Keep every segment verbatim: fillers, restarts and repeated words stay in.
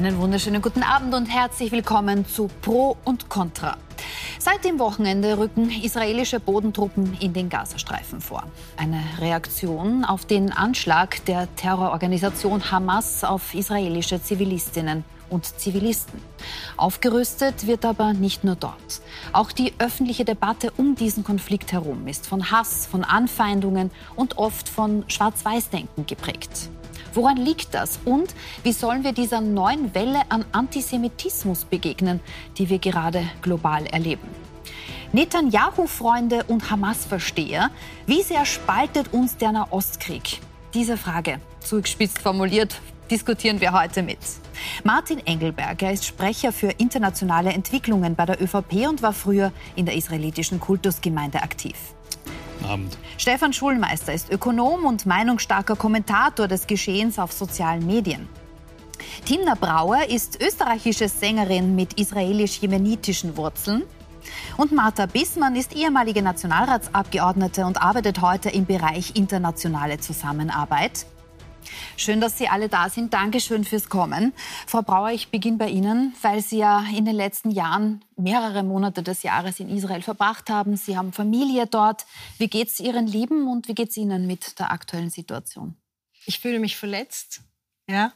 Einen wunderschönen guten Abend und herzlich willkommen zu Pro und Contra. Seit dem Wochenende rücken israelische Bodentruppen in den Gazastreifen vor. Eine Reaktion auf den Anschlag der Terrororganisation Hamas auf israelische Zivilistinnen und Zivilisten. Aufgerüstet wird aber nicht nur dort. Auch die öffentliche Debatte um diesen Konflikt herum ist von Hass, von Anfeindungen und oft von Schwarz-Weiß-Denken geprägt. Woran liegt das? Und wie sollen wir dieser neuen Welle an Antisemitismus begegnen, die wir gerade global erleben? Netanyahu-Freunde und Hamas-Versteher, wie sehr spaltet uns der Nahostkrieg? Diese Frage, zugespitzt formuliert, diskutieren wir heute mit. Martin Engelberg, er ist Sprecher für internationale Entwicklungen bei der ÖVP und war früher in der israelitischen Kultusgemeinde aktiv. Abend. Stefan Schulmeister ist Ökonom und meinungsstarker Kommentator des Geschehens auf sozialen Medien. Timna Brauer ist österreichische Sängerin mit israelisch-jemenitischen Wurzeln. Und Martha Bissmann ist ehemalige Nationalratsabgeordnete und arbeitet heute im Bereich internationale Zusammenarbeit. Schön, dass Sie alle da sind. Dankeschön fürs Kommen. Frau Brauer, ich beginne bei Ihnen, weil Sie ja in den letzten Jahren mehrere Monate des Jahres in Israel verbracht haben. Sie haben Familie dort. Wie geht es Ihren Lieben und wie geht es Ihnen mit der aktuellen Situation? Ich fühle mich verletzt, ja.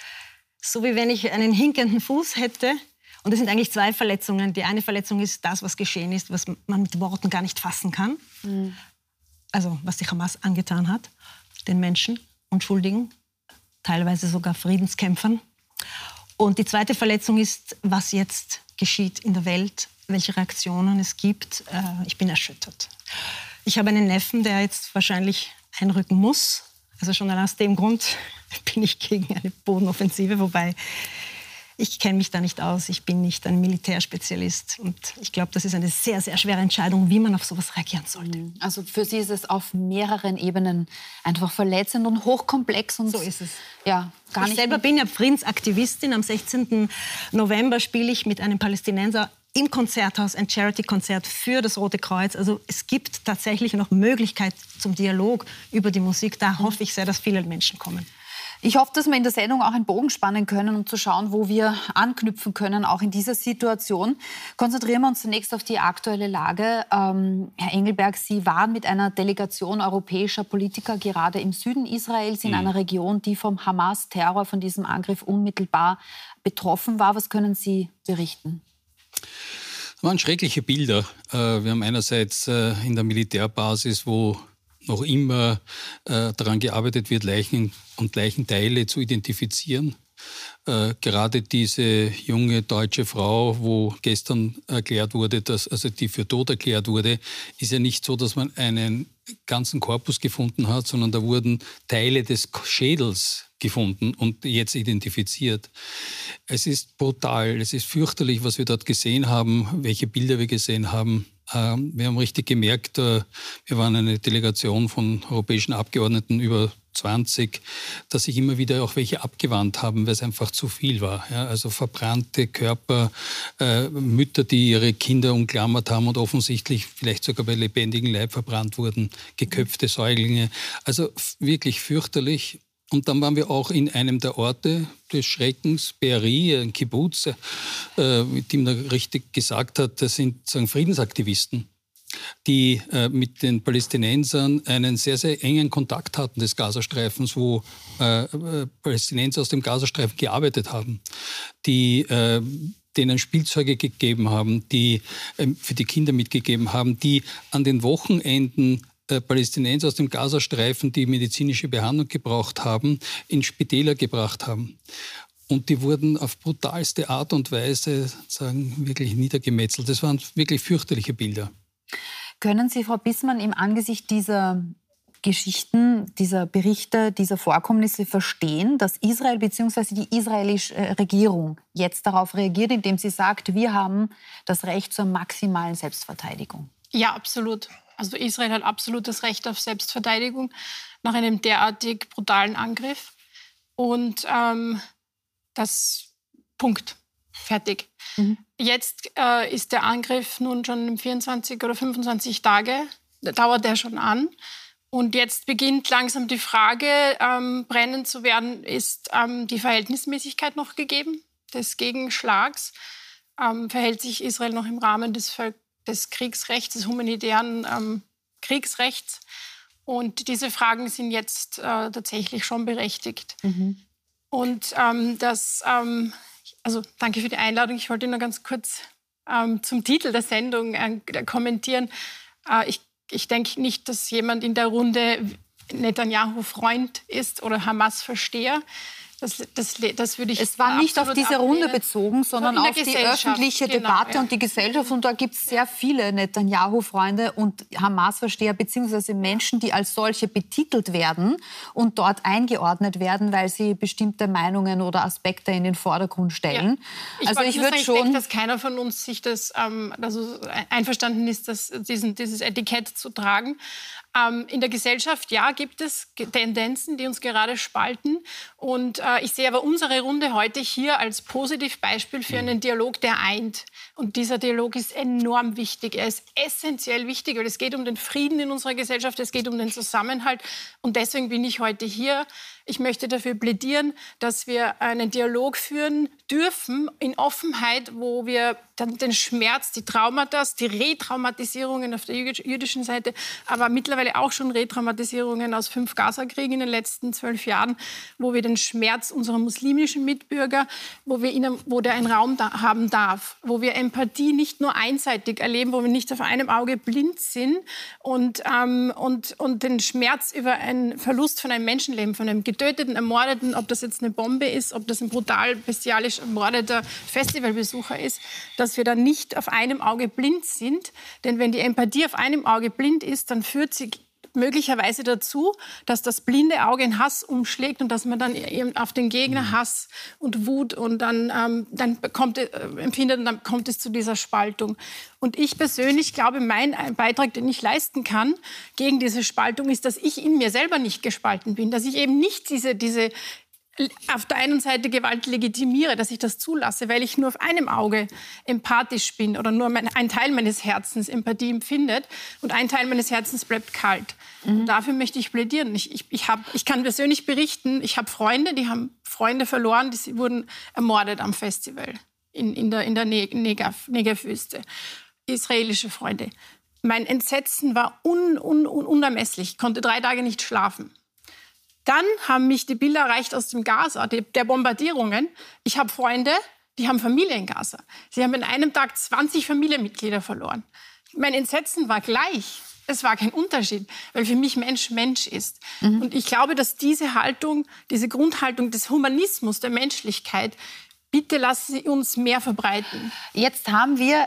So wie wenn ich einen hinkenden Fuß hätte. Und es sind eigentlich zwei Verletzungen. Die eine Verletzung ist das, was geschehen ist, was man mit Worten gar nicht fassen kann. Mhm. Also was die Hamas angetan hat, den Menschen. Unschuldigen, teilweise sogar Friedenskämpfern. Und die zweite Verletzung ist, was jetzt geschieht in der Welt, welche Reaktionen es gibt. Ich bin erschüttert. Ich habe einen Neffen, der jetzt wahrscheinlich einrücken muss. Also schon aus dem Grund bin ich gegen eine Bodenoffensive, wobei ich kenne mich da nicht aus. Ich bin nicht ein Militärspezialist. Und ich glaube, das ist eine sehr, sehr schwere Entscheidung, wie man auf sowas reagieren sollte. Also für Sie ist es auf mehreren Ebenen einfach verletzend und hochkomplex. Und so ist es. Ja, gar ich nicht selber bin ja Friedensaktivistin. Am sechzehnten November spiele ich mit einem Palästinenser im Konzerthaus ein Charity-Konzert für das Rote Kreuz. Also es gibt tatsächlich noch Möglichkeit zum Dialog über die Musik. Da hoffe ich sehr, dass viele Menschen kommen. Ich hoffe, dass wir in der Sendung auch einen Bogen spannen können, um zu schauen, wo wir anknüpfen können, auch in dieser Situation. Konzentrieren wir uns zunächst auf die aktuelle Lage. Ähm, Herr Engelberg, Sie waren mit einer Delegation europäischer Politiker gerade im Süden Israels, in mhm. einer Region, die vom Hamas-Terror, von diesem Angriff unmittelbar betroffen war. Was können Sie berichten? Das waren schreckliche Bilder. Wir haben einerseits in der Militärbasis, wo noch immer äh, daran gearbeitet wird, Leichen und Leichenteile zu identifizieren. Äh, gerade diese junge deutsche Frau, wo gestern erklärt wurde, dass, also die für tot erklärt wurde, ist ja nicht so, dass man einen ganzen Korpus gefunden hat, sondern da wurden Teile des Schädels gefunden und jetzt identifiziert. Es ist brutal, es ist fürchterlich, was wir dort gesehen haben, welche Bilder wir gesehen haben. Wir haben richtig gemerkt, wir waren eine Delegation von europäischen Abgeordneten, über zwanzig, dass sich immer wieder auch welche abgewandt haben, weil es einfach zu viel war. Ja, also verbrannte Körper, äh, Mütter, die ihre Kinder umklammert haben und offensichtlich vielleicht sogar bei lebendigem Leib verbrannt wurden, geköpfte Säuglinge. Also wirklich fürchterlich. Und dann waren wir auch in einem der Orte des Schreckens, Be'eri, ein Kibbutz, äh, mit dem er richtig gesagt hat, das sind sagen, Friedensaktivisten, die äh, mit den Palästinensern einen sehr, sehr engen Kontakt hatten des Gazastreifens, wo äh, äh, Palästinenser aus dem Gazastreifen gearbeitet haben, die äh, denen Spielzeuge gegeben haben, die äh, für die Kinder mitgegeben haben, die an den Wochenenden Palästinenser aus dem Gazastreifen, die medizinische Behandlung gebraucht haben, in Spitäler gebracht haben. Und die wurden auf brutalste Art und Weise sagen, wirklich niedergemetzelt. Das waren wirklich fürchterliche Bilder. Können Sie, Frau Bissmann, im Angesicht dieser Geschichten, dieser Berichte, dieser Vorkommnisse verstehen, dass Israel bzw. die israelische Regierung jetzt darauf reagiert, indem sie sagt, wir haben das Recht zur maximalen Selbstverteidigung? Ja, absolut. Also Israel hat absolut das Recht auf Selbstverteidigung nach einem derartig brutalen Angriff. Und ähm, das Punkt. Fertig. Mhm. Jetzt äh, ist der Angriff nun schon vierundzwanzig oder fünfundzwanzig Tage, dauert der schon an. Und jetzt beginnt langsam die Frage, ähm, brennend zu werden, ist ähm, die Verhältnismäßigkeit noch gegeben? des Gegenschlags ähm, verhält sich Israel noch im Rahmen des, Völk des Kriegsrechts, des humanitären ähm, Kriegsrechts. Und diese Fragen sind jetzt äh, tatsächlich schon berechtigt. Mhm. Und ähm, das, ähm, also danke für die Einladung. Ich wollte nur ganz kurz ähm, zum Titel der Sendung äh, kommentieren. Äh, ich, ich denke nicht, dass jemand in der Runde Netanyahu-Freund ist oder Hamas-Versteher. Das, das, das würde ich es war nicht auf diese ablehnen. Runde bezogen, sondern auf die öffentliche genau, Debatte ja. und die Gesellschaft. Und da gibt es sehr viele Netanyahu-Freunde und Hamas-Versteher beziehungsweise Menschen, die als solche betitelt werden und dort eingeordnet werden, weil sie bestimmte Meinungen oder Aspekte in den Vordergrund stellen. Ja. Ich also ich würde schon, ich denke, dass keiner von uns sich das ähm, also einverstanden ist, das, diesen, dieses Etikett zu tragen. Ähm, in der Gesellschaft, ja, gibt es Tendenzen, die uns gerade spalten. Und äh, ich sehe aber unsere Runde heute hier als Positivbeispiel für einen Dialog, der eint. Und dieser Dialog ist enorm wichtig. Er ist essentiell wichtig, weil es geht um den Frieden in unserer Gesellschaft, es geht um den Zusammenhalt. Und deswegen bin ich heute hier. Ich möchte dafür plädieren, dass wir einen Dialog führen dürfen in Offenheit, wo wir dann den Schmerz, die Traumata, die Retraumatisierungen auf der jüdischen Seite, aber mittlerweile auch schon Retraumatisierungen aus fünf Gaza-Kriegen in den letzten zwölf Jahren, wo wir den Schmerz unserer muslimischen Mitbürger, wo, wir ihnen, wo der einen Raum da haben darf, wo wir Empathie nicht nur einseitig erleben, wo wir nicht auf einem Auge blind sind und, ähm, und, und den Schmerz über einen Verlust von einem Menschenleben, von einem Getöteten, Ermordeten, ob das jetzt eine Bombe ist, ob das ein brutal, bestialisch ermordeter Festivalbesucher ist, dass wir da nicht auf einem Auge blind sind. Denn wenn die Empathie auf einem Auge blind ist, dann führt sie möglicherweise dazu, dass das blinde Auge in Hass umschlägt und dass man dann eben auf den Gegner Hass und Wut und dann, ähm, dann kommt, äh, empfindet und dann kommt es zu dieser Spaltung. Und ich persönlich glaube, mein Beitrag, den ich leisten kann gegen diese Spaltung, ist, dass ich in mir selber nicht gespalten bin, dass ich eben nicht diese, diese auf der einen Seite Gewalt legitimiere, dass ich das zulasse, weil ich nur auf einem Auge empathisch bin oder nur mein, ein Teil meines Herzens Empathie empfindet und ein Teil meines Herzens bleibt kalt. Mhm. Und dafür möchte ich plädieren. Ich, ich, ich, hab, ich kann persönlich berichten, ich habe Freunde, die haben Freunde verloren, die wurden ermordet am Festival in, in der, in der Negev, Negev-Wüste. Israelische Freunde. Mein Entsetzen war un, un, un, unermesslich. Ich konnte drei Tage nicht schlafen. Dann haben mich die Bilder erreicht aus dem Gaza, die, der Bombardierungen. Ich habe Freunde, die haben Familie in Gaza. Sie haben in einem Tag zwanzig Familienmitglieder verloren. Mein Entsetzen war gleich. Es war kein Unterschied, weil für mich Mensch Mensch ist. Mhm. Und ich glaube, dass diese Haltung, diese Grundhaltung des Humanismus, der Menschlichkeit, bitte lassen Sie uns mehr verbreiten. Jetzt haben wir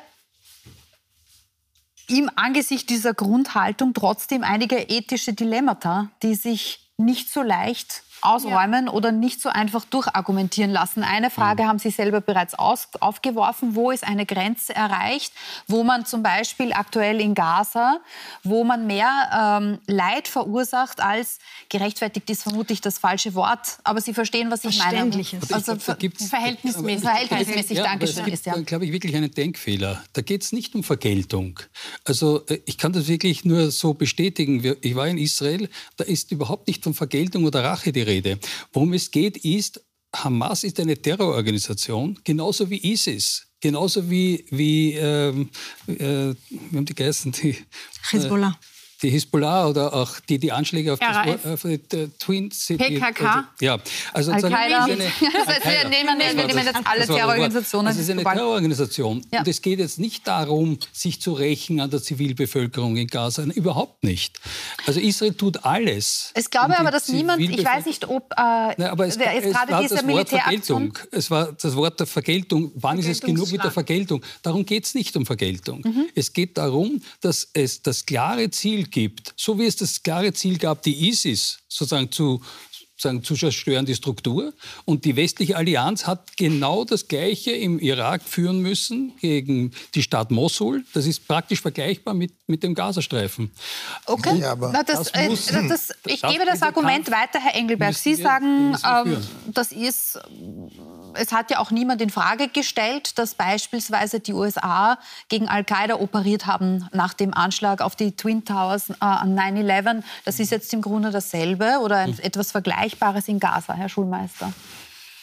im Angesicht dieser Grundhaltung trotzdem einige ethische Dilemmata, die sich nicht so leicht ausräumen ja. oder nicht so einfach durchargumentieren lassen. Eine Frage mhm. haben Sie selber bereits aus, aufgeworfen. Wo ist eine Grenze erreicht, wo man zum Beispiel aktuell in Gaza, wo man mehr ähm, Leid verursacht als gerechtfertigt ist, vermutlich das falsche Wort. Aber Sie verstehen, was ich meine. Also ver verhältnismäßig. Verhältnismäßig, ja, danke schön. Es gibt, ja. glaube ich, wirklich einen Denkfehler. Da geht es nicht um Vergeltung. Also ich kann das wirklich nur so bestätigen. Ich war in Israel, da ist überhaupt nicht von Vergeltung oder Rache die Rede. Worum es geht, ist, Hamas ist eine Terrororganisation, genauso wie ISIS, genauso wie, wie ähm, äh, wie haben die geheißen? Die, Hezbollah. Äh, die Hezbollah oder auch die, die Anschläge auf, das, auf die uh, Twin City. P K K. Also, ja, also Al-Qaida. Wir nehmen, wir nehmen jetzt alle Terrororganisationen. Also es ist eine Terrororganisation. Ja. Und es geht jetzt nicht darum, sich zu rächen an der Zivilbevölkerung in Gaza. Überhaupt nicht. Also Israel tut alles. Ich glaube um aber, dass niemand, ich weiß nicht, ob äh, Nein, aber es, wer ist es gerade war diese das Wort Vergeltung. Militäraktion. Es war das Wort der Vergeltung. Wann ist es genug mit der Vergeltung? Darum geht es nicht um Vergeltung. Mhm. Es geht darum, dass es das klare Ziel gibt, so wie es das klare Ziel gab, die ISIS sozusagen zu, sozusagen zu zerstören, die Struktur. Und die westliche Allianz hat genau das Gleiche im Irak führen müssen gegen die Stadt Mosul. Das ist praktisch vergleichbar mit, mit dem Gazastreifen. Okay, ja, aber Na, das, das muss, äh, das, ich das gebe das Argument weiter, Herr Engelberg. Sie wir, sagen, ähm, das ist... Es hat ja auch niemand in Frage gestellt, dass beispielsweise die U S A gegen Al-Qaida operiert haben nach dem Anschlag auf die Twin Towers äh, an neun elf. Das ist jetzt im Grunde dasselbe oder ein, etwas Vergleichbares in Gaza, Herr Schulmeister.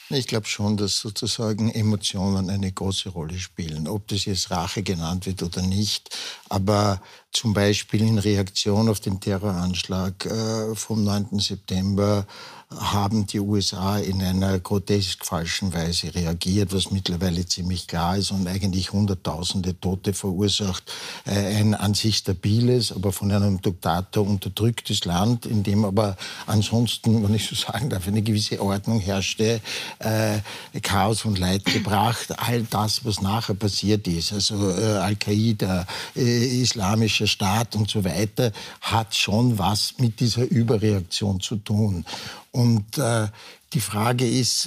Ich glaube schon, dass sozusagen Emotionen eine große Rolle spielen. Ob das jetzt Rache genannt wird oder nicht. Aber zum Beispiel in Reaktion auf den Terroranschlag äh, vom neunten September haben die U S A in einer grotesk falschen Weise reagiert, was mittlerweile ziemlich klar ist und eigentlich Hunderttausende Tote verursacht. Äh, ein an sich stabiles, aber von einem Diktator unterdrücktes Land, in dem aber ansonsten, wenn ich so sagen darf, eine gewisse Ordnung herrschte, äh, Chaos und Leid gebracht. All das, was nachher passiert ist, also äh, Al-Qaida, äh, Islamischer Staat und so weiter, hat schon was mit dieser Überreaktion zu tun. Und äh, die Frage ist,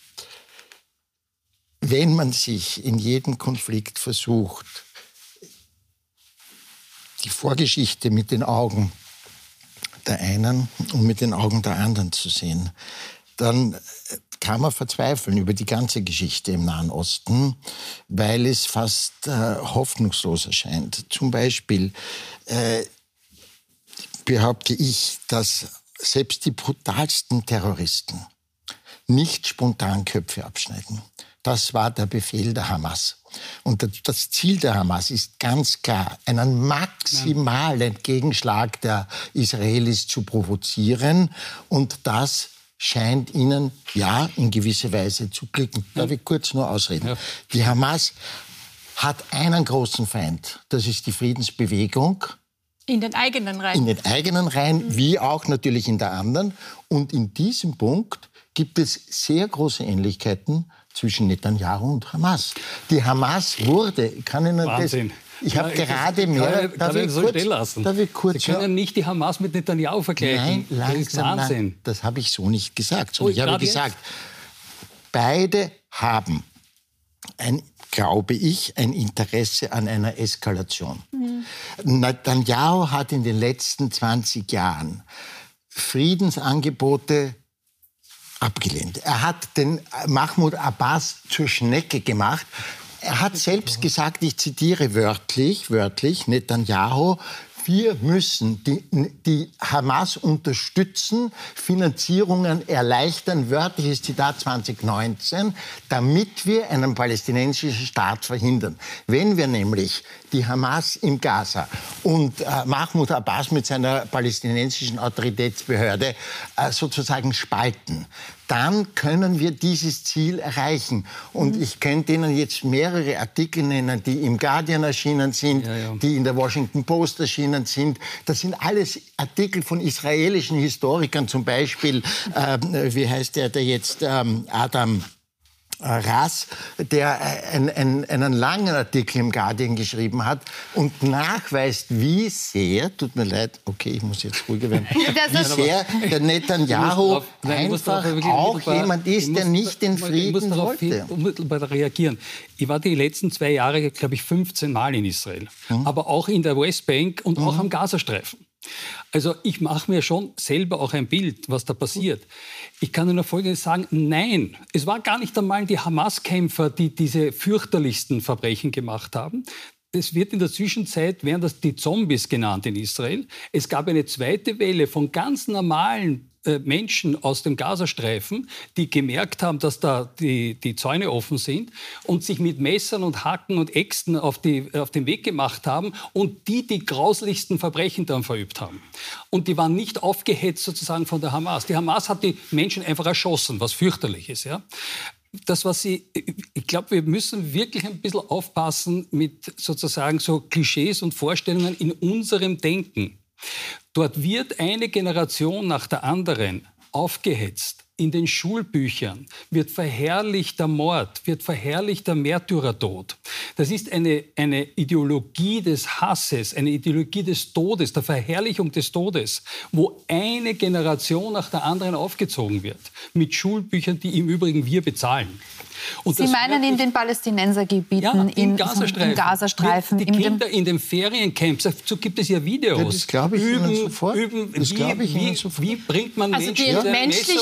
wenn man sich in jedem Konflikt versucht, die Vorgeschichte mit den Augen der einen und mit den Augen der anderen zu sehen, dann kann man verzweifeln über die ganze Geschichte im Nahen Osten, weil es fast äh, hoffnungslos erscheint. Zum Beispiel äh, behaupte ich, dass selbst die brutalsten Terroristen nicht spontan Köpfe abschneiden. Das war der Befehl der Hamas. Und das Ziel der Hamas ist ganz klar, einen maximalen Gegenschlag der Israelis zu provozieren. Und das scheint ihnen, ja, in gewisser Weise zu glücken. Darf ich kurz nur ausreden? Ja. Die Hamas hat einen großen Feind. Das ist die Friedensbewegung. In den eigenen Reihen. In den eigenen Reihen, mhm. wie auch natürlich in der anderen. Und in diesem Punkt gibt es sehr große Ähnlichkeiten zwischen Netanyahu und Hamas. Die Hamas wurde, ich kann Ihnen Wahnsinn. das... Ich habe ja, gerade mehr... Kann, darf, ich so kurz, lassen. darf ich kurz... Sie können ja nicht die Hamas mit Netanyahu vergleichen. Nein, langsam, das ist Wahnsinn. Lang, das habe ich so nicht gesagt. Sondern oh, ich habe gesagt, jetzt? beide haben ein... glaube ich, ein Interesse an einer Eskalation. Mhm. Netanyahu hat in den letzten zwanzig Jahren Friedensangebote abgelehnt. Er hat den Mahmoud Abbas zur Schnecke gemacht. Er hat selbst gesagt, ich zitiere wörtlich, wörtlich, Netanyahu, wir müssen die, die Hamas unterstützen, Finanzierungen erleichtern, wörtliches Zitat zwanzig neunzehn, damit wir einen palästinensischen Staat verhindern. Wenn wir nämlich die Hamas im Gaza und äh, Mahmoud Abbas mit seiner palästinensischen Autoritätsbehörde äh, sozusagen spalten, dann können wir dieses Ziel erreichen. Und mhm. ich könnte Ihnen jetzt mehrere Artikel nennen, die im Guardian erschienen sind, ja, ja. die in der Washington Post erschienen sind. Das sind alles Artikel von israelischen Historikern, zum Beispiel, äh, wie heißt der, der jetzt, ähm, Adam Ras, der ein, ein, einen langen Artikel im Guardian geschrieben hat und nachweist, wie sehr, tut mir leid, okay, ich muss jetzt ruhiger werden, wie sehr der Netanyahu einfach auch jemand ist, der nicht den Frieden wollte. Unmittelbar reagieren. Ich war die letzten zwei Jahre, glaube ich, fünfzehn Mal in Israel, hm. aber auch in der Westbank und hm. auch am Gazastreifen. Also ich mache mir schon selber auch ein Bild, was da passiert. Ich kann nur Folgendes sagen, nein, es war gar nicht einmal die Hamas-Kämpfer, die diese fürchterlichsten Verbrechen gemacht haben. Es wird in der Zwischenzeit, werden das die Zombies genannt in Israel. Es gab eine zweite Welle von ganz normalen Menschen aus dem Gazastreifen, die gemerkt haben, dass da die, die Zäune offen sind und sich mit Messern und Hacken und Äxten auf, die, auf den Weg gemacht haben und die die grauslichsten Verbrechen dann verübt haben. Und die waren nicht aufgehetzt sozusagen von der Hamas. Die Hamas hat die Menschen einfach erschossen, was fürchterlich ist. Ja? Das, was Sie, ich glaube, wir müssen wirklich ein bisschen aufpassen mit sozusagen so Klischees und Vorstellungen in unserem Denken. Dort wird eine Generation nach der anderen aufgehetzt. In den Schulbüchern wird verherrlicht der Mord, wird verherrlicht der Märtyrertod. Das ist eine, eine Ideologie des Hasses, eine Ideologie des Todes, der Verherrlichung des Todes, wo eine Generation nach der anderen aufgezogen wird. Mit Schulbüchern, die im Übrigen wir bezahlen. Und Sie meinen in den Palästinensergebieten, ja, im in, Gazastreifen. Im Gazastreifen die Kinder in den Feriencamps, dazu gibt es ja Videos. Ja, das glaube ich üben, Ihnen sofort. Üben, das wie, glaube ich Ihnen wie, sofort. wie bringt man also Menschen die Entmenschlichung um?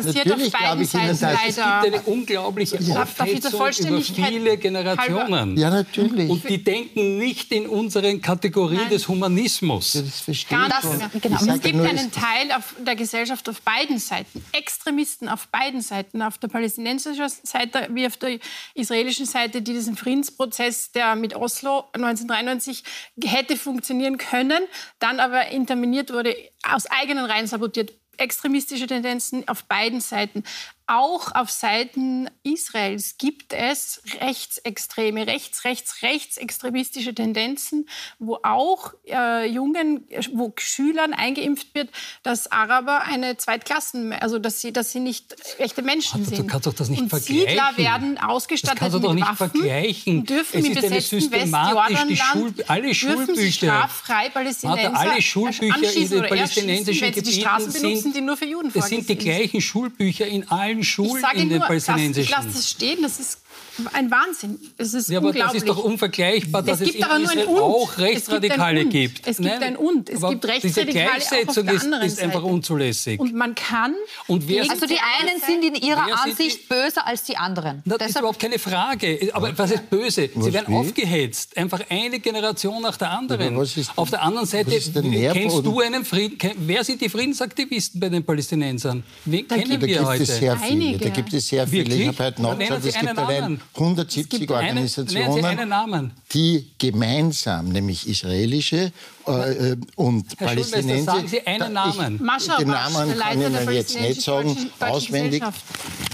passiert Natürlich auf beiden glaube ich Ihnen Seiten das. Es leider. gibt eine unglaubliche Darf- darf ich der Aufhetzung über Vollständigkeit viele Generationen. Ja, natürlich. Und die denken nicht in unseren Kategorien Nein. des Humanismus. Das verstehe Gar ich nicht schon. mehr. genau. Ich Es sage gibt nur, einen es- Teil auf der Gesellschaft auf beiden Seiten, Extremisten auf beiden Seiten, auf der palästinensischen Seite wie auf der israelischen Seite, die diesen Friedensprozess, der mit Oslo neunzehnhundertdreiundneunzig hätte funktionieren können, dann aber interveniert wurde, aus eigenen Reihen sabotiert. Extremistische Tendenzen auf beiden Seiten. Auch auf Seiten Israels gibt es rechtsextreme, rechts, rechts, rechtsextremistische Tendenzen, wo auch äh, jungen, wo Schülern eingeimpft wird, dass Araber eine Zweitklassen, also dass sie, dass sie nicht echte Menschen Also, du sind. kannst doch das nicht und vergleichen. Siedler werden Das ausgestattet kannst du mit doch nicht Waffen vergleichen. und dürfen Es im ist eine besetzten systematisch die Westjordanland Schul- alle dürfen Schulbücher. sich straffrei Palästinenser Martha, alle Schulbücher in anschießen den oder palästinensischen erschießen, wenn sie die Straßen Gebieten benutzen, sind- die nur für Juden Das sind die vorgesehen gleichen Schulbücher in allen Schulen Ich sage in den nur, das, ich palästinensischen. lasse das stehen, das ist ein Wahnsinn. Es ist Ja, aber das unglaublich. ist doch unvergleichbar, dass es es, gibt in aber nur ein Israel Und. auch Rechtsradikale es gibt. Ein gibt. Und. Es gibt Nein, ein Und. Es aber gibt diese Rechtsradikale auch auf Gleichsetzung der ist, anderen ist einfach Seite. unzulässig. Und man kann... Und wer- gegen Also die einen Seite- sind in ihrer Wer sind Ansicht die- böser als die anderen. Na, das ist überhaupt keine Frage. Aber was ist böse? Sie werden wie? aufgehetzt. Einfach eine Generation nach der anderen. Aber was ist- Auf der anderen Seite, was ist der kennst Nährboden? du einen Frieden? kenn- Wer sind die Friedensaktivisten bei den Palästinensern? Wen kennen Da wir gibt heute? es sehr viele. Einige. Da gibt es sehr viele. Ich Wirklich? habe heute Dann nennen nachgeschaut, Sie es gibt einen allein Namen. hundertsiebzig Es gibt einen- Organisationen, nennen Sie einen Namen. die gemeinsam, nämlich israelische äh, und Herr Schulmeister, Palästinenser... sagen Sie einen Da- Namen. Ich, Mascha den Abbas, Namen der kann Leiter ich der Ihnen jetzt nicht sagen, palästinensischen Deutschen auswendig. Gesellschaft.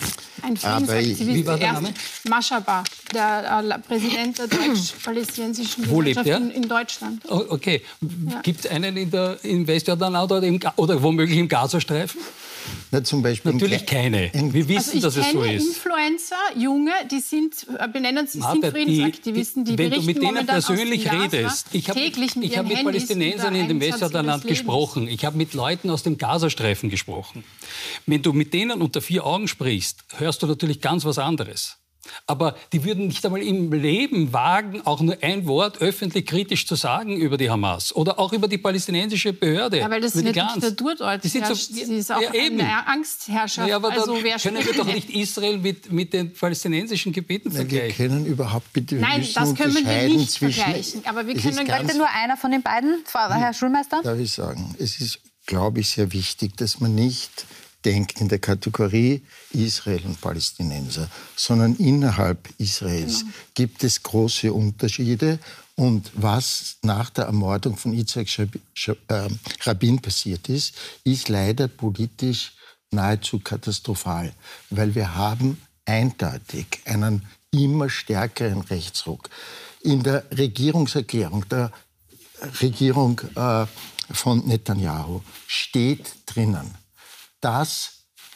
Ein Aber Friedensaktivist. wie war der erst- Name? Maschaba, der äh, Präsident der deutsch-palästinensischen Wo lebt Gesellschaft er? in, in Deutschland. Oh, okay. Gibt es einen in der, in Westjordan oder, im, Ga- oder womöglich im Gazastreifen? Na, zum Beispiel Natürlich in- keine. in- Wir Also wissen, ich dass es so kenne ist. Influencer, Junge, die sind, äh, benennen sich Martha, sind Friedensaktivisten, die, die, wenn du berichten mit denen momentan persönlich aus dem Gaza redest, ich habe täglich mit ich hab ihren mit Handys Palästinensern unter in dem einundzwanzig Westjordanland des Lebens. gesprochen, ich habe mit Leuten aus dem Gazastreifen gesprochen. Wenn du mit denen unter vier Augen sprichst, hörst du natürlich ganz was anderes. Aber die würden nicht einmal im Leben wagen, auch nur ein Wort öffentlich kritisch zu sagen über die Hamas oder auch über die palästinensische Behörde. Ja, weil das über die eine Glanz. Diktatur dort Die sind so, herrscht. Sie ist auch ja, eben. eine Angstherrschaft. Ja, aber dann also wer können wir spricht doch denn? nicht Israel mit, mit den palästinensischen Gebieten Nein, wir vergleichen. können überhaupt bitte wir Nein, müssen das können wir unterscheiden nicht zwischen, vergleichen. Aber wir es können ist ganz- ganz, Bitte nur einer von den beiden, Frau- Herr Schulmeister. darf ich sagen, es ist, glaube ich, sehr wichtig, dass man nicht denkt in der Kategorie Israel und Palästinenser, sondern innerhalb Israels Genau. gibt es große Unterschiede. Und was nach der Ermordung von Yitzhak Schab- Schab- äh, Rabin passiert ist, ist leider politisch nahezu katastrophal, weil wir haben eindeutig einen immer stärkeren Rechtsruck. In der Regierungserklärung der Regierung äh, von Netanyahu steht drinnen, dass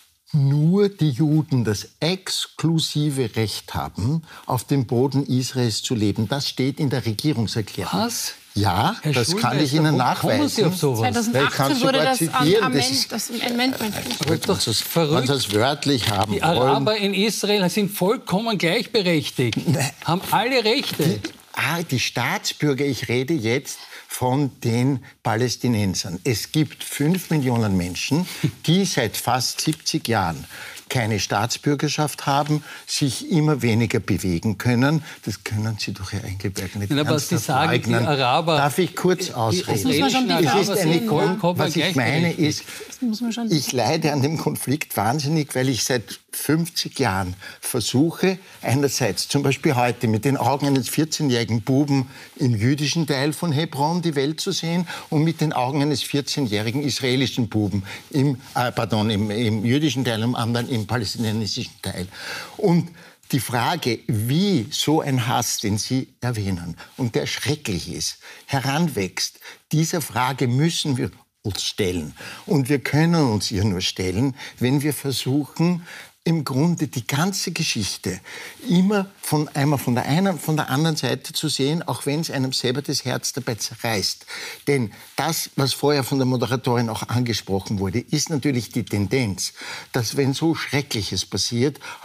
nur die Juden das exklusive Recht haben, auf dem Boden Israels zu leben. Das steht in der Regierungserklärung. Was? Ja, Herr das kann ich Schulmeister, Ihnen wo nachweisen. kommen Sie auf sowas? Ich kann zweitausendachtzehn wurde sogar das, zitieren, am, das Amend, ist- das Amendment. Das ist doch Wenn verrückt. Sie es wörtlich haben Die wollen. Araber in Israel sind vollkommen gleichberechtigt, haben alle Rechte. Ah, die Staatsbürger, ich rede jetzt von den Palästinensern. Es gibt fünf Millionen Menschen, die seit fast siebzig Jahren keine Staatsbürgerschaft haben, sich immer weniger bewegen können. Das können Sie doch, Herr Engelberg, nicht Nein, aber Sie ernsthaft sagen, die leugnen. Araber- Darf ich kurz Die ausreden? muss man schon israelischen die Es ist Araber eine sind Kon vollkommen Was ich meine ist, gleichberechtigt. Das muss man schon ich leide an dem Konflikt wahnsinnig, weil ich seit fünfzig Jahren versuche, einerseits zum Beispiel heute mit den Augen eines vierzehnjährigen Buben im jüdischen Teil von Hebron die Welt zu sehen und mit den Augen eines vierzehnjährigen israelischen Buben im, äh, pardon, im, im jüdischen Teil und am anderen im palästinensischen Teil. Und die Frage, wie so ein Hass, den Sie erwähnen und der schrecklich ist, heranwächst, dieser Frage müssen wir uns stellen. Und wir können uns ihr nur stellen, wenn wir versuchen, im Grunde die ganze Geschichte immer von einmal von der einen, von der anderen Seite zu sehen, auch wenn es einem selber das Herz dabei zerreißt. Denn das, was vorher von der Moderatorin auch angesprochen wurde, ist natürlich die Tendenz, dass wenn so Schreckliches passiert,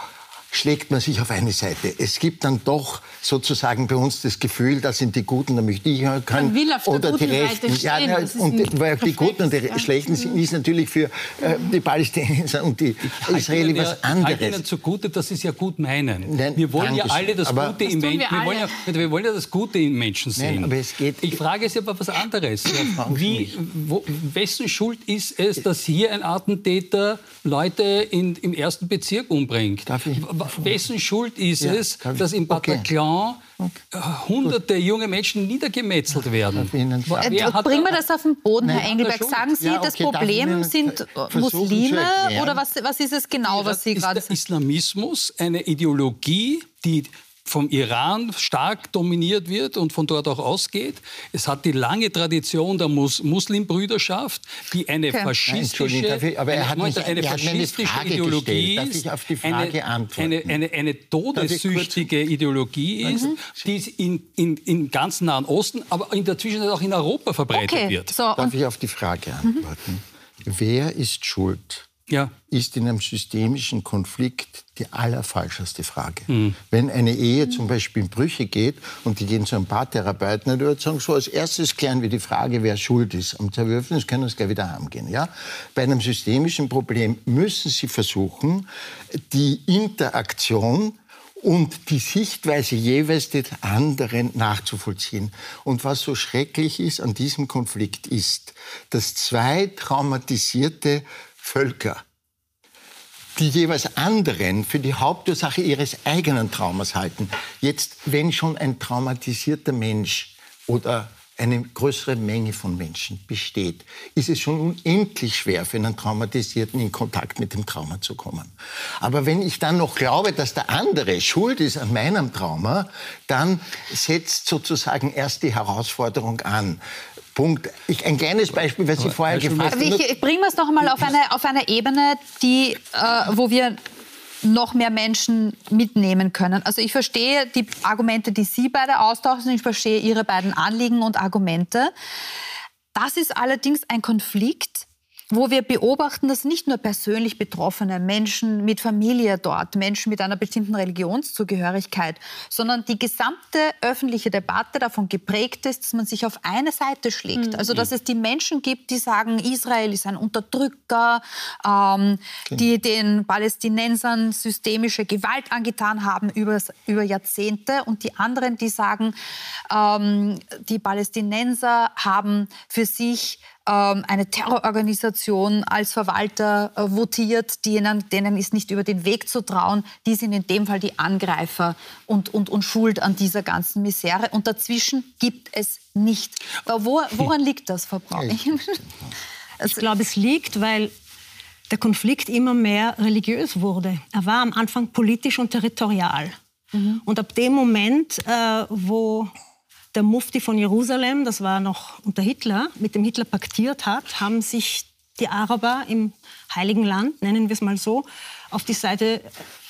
schlägt man sich auf eine Seite. Es gibt dann doch sozusagen bei uns das Gefühl, das sind die Guten, da möchte ich können. Man will auf der oder guten die Rechten. Seite Ja, ja, stehen. und weil die Guten und die ja. Schlechten sind, ist natürlich für äh, die Palästinenser und die Israelis was Ich halte anderes. Ihnen zugute, dass Sie es ja gut meinen. Nein, wir wollen ja Dankeschön. alle das Aber Gute das im tun Menschen. wir Wir, wollen ja, wir wollen ja das Gute im Menschen sehen. Nein, aber es geht- ich frage es aber was anderes. Wie, wo, wessen Schuld ist es, dass hier ein Attentäter Leute in, im ersten Bezirk umbringt? Darf ich? W- Wessen Schuld ist Ja, es, darf ich? dass im Bataclan Okay. äh, hunderte junge Menschen niedergemetzelt werden? Darf ich Ihnen sagen? Wer hat Bringen da- wir das auf den Boden, Nein, Herr Engelberg. Schuld? Sagen Sie, Ja, das okay, darf ich Problem Ihnen sind versuchen zu Muslime erklären? oder was, was ist es genau, was Sie ist gerade der sagen? Islamismus eine Ideologie, die vom Iran stark dominiert wird und von dort auch ausgeht. Es hat die lange Tradition der Mus Muslimbrüderschaft, die eine Okay. faschistische, Nein, Entschuldigung, darf ich- aber er eine, hat mich- eine er hat mir eine faschistische Frage Ideologie gestellt. Darf ich auf die Frage eine, antworten? eine, eine, eine todessüchtige Ideologie ist, die in, in, im ganzen Nahen Osten, aber in der Zwischenzeit auch in Europa verbreitet Okay, wird. so, Darf und ich auf die Frage antworten? Wer ist schuld? Ja. Ist in einem systemischen Konflikt die allerfalscheste Frage. Mhm. Wenn eine Ehe zum Beispiel in Brüche geht und die gehen zu einem Paartherapeuten, dann würde ich sagen, so als erstes klären wir die Frage, wer schuld ist. Am Zerwürfnis können wir es gleich wieder heimgehen. Ja? Bei einem systemischen Problem müssen Sie versuchen, die Interaktion und die Sichtweise jeweils des anderen nachzuvollziehen. Und was so schrecklich ist an diesem Konflikt ist, dass zwei traumatisierte Völker die jeweils anderen für die Hauptursache ihres eigenen Traumas halten. Jetzt, wenn schon ein traumatisierter Mensch oder eine größere Menge von Menschen besteht, ist es schon unendlich schwer für einen Traumatisierten in Kontakt mit dem Trauma zu kommen. Aber wenn ich dann noch glaube, dass der andere schuld ist an meinem Trauma, dann setzt sozusagen erst die Herausforderung an. Punkt. Ich, ein kleines Beispiel, was Sie vorher gefragt haben. ich, ich bringe es noch mal auf eine, auf eine Ebene, die, äh, wo wir noch mehr Menschen mitnehmen können. Also ich verstehe die Argumente, die Sie beide austauschen. Ich verstehe Ihre beiden Anliegen und Argumente. Das ist allerdings ein Konflikt, wo wir beobachten, dass nicht nur persönlich betroffene Menschen mit Familie dort, Menschen mit einer bestimmten Religionszugehörigkeit, sondern die gesamte öffentliche Debatte davon geprägt ist, dass man sich auf eine Seite schlägt. Also dass es die Menschen gibt, die sagen, Israel ist ein Unterdrücker, ähm, die den Palästinensern systemische Gewalt angetan haben über, über Jahrzehnte, und die anderen, die sagen, ähm, die Palästinenser haben für sich eine Terrororganisation als Verwalter äh, votiert, denen, denen ist nicht über den Weg zu trauen. Die sind in dem Fall die Angreifer und, und, und schuld an dieser ganzen Misere. Und dazwischen gibt es nicht. Wo, woran liegt das, Frau Braun? Ich glaube, es liegt, weil der Konflikt immer mehr religiös wurde. Er war am Anfang politisch und territorial. Mhm. Und ab dem Moment, äh, wo der Mufti von Jerusalem, das war noch unter Hitler, mit dem Hitler paktiert hat, haben sich die Araber im Heiligen Land, nennen wir es mal so, auf die Seite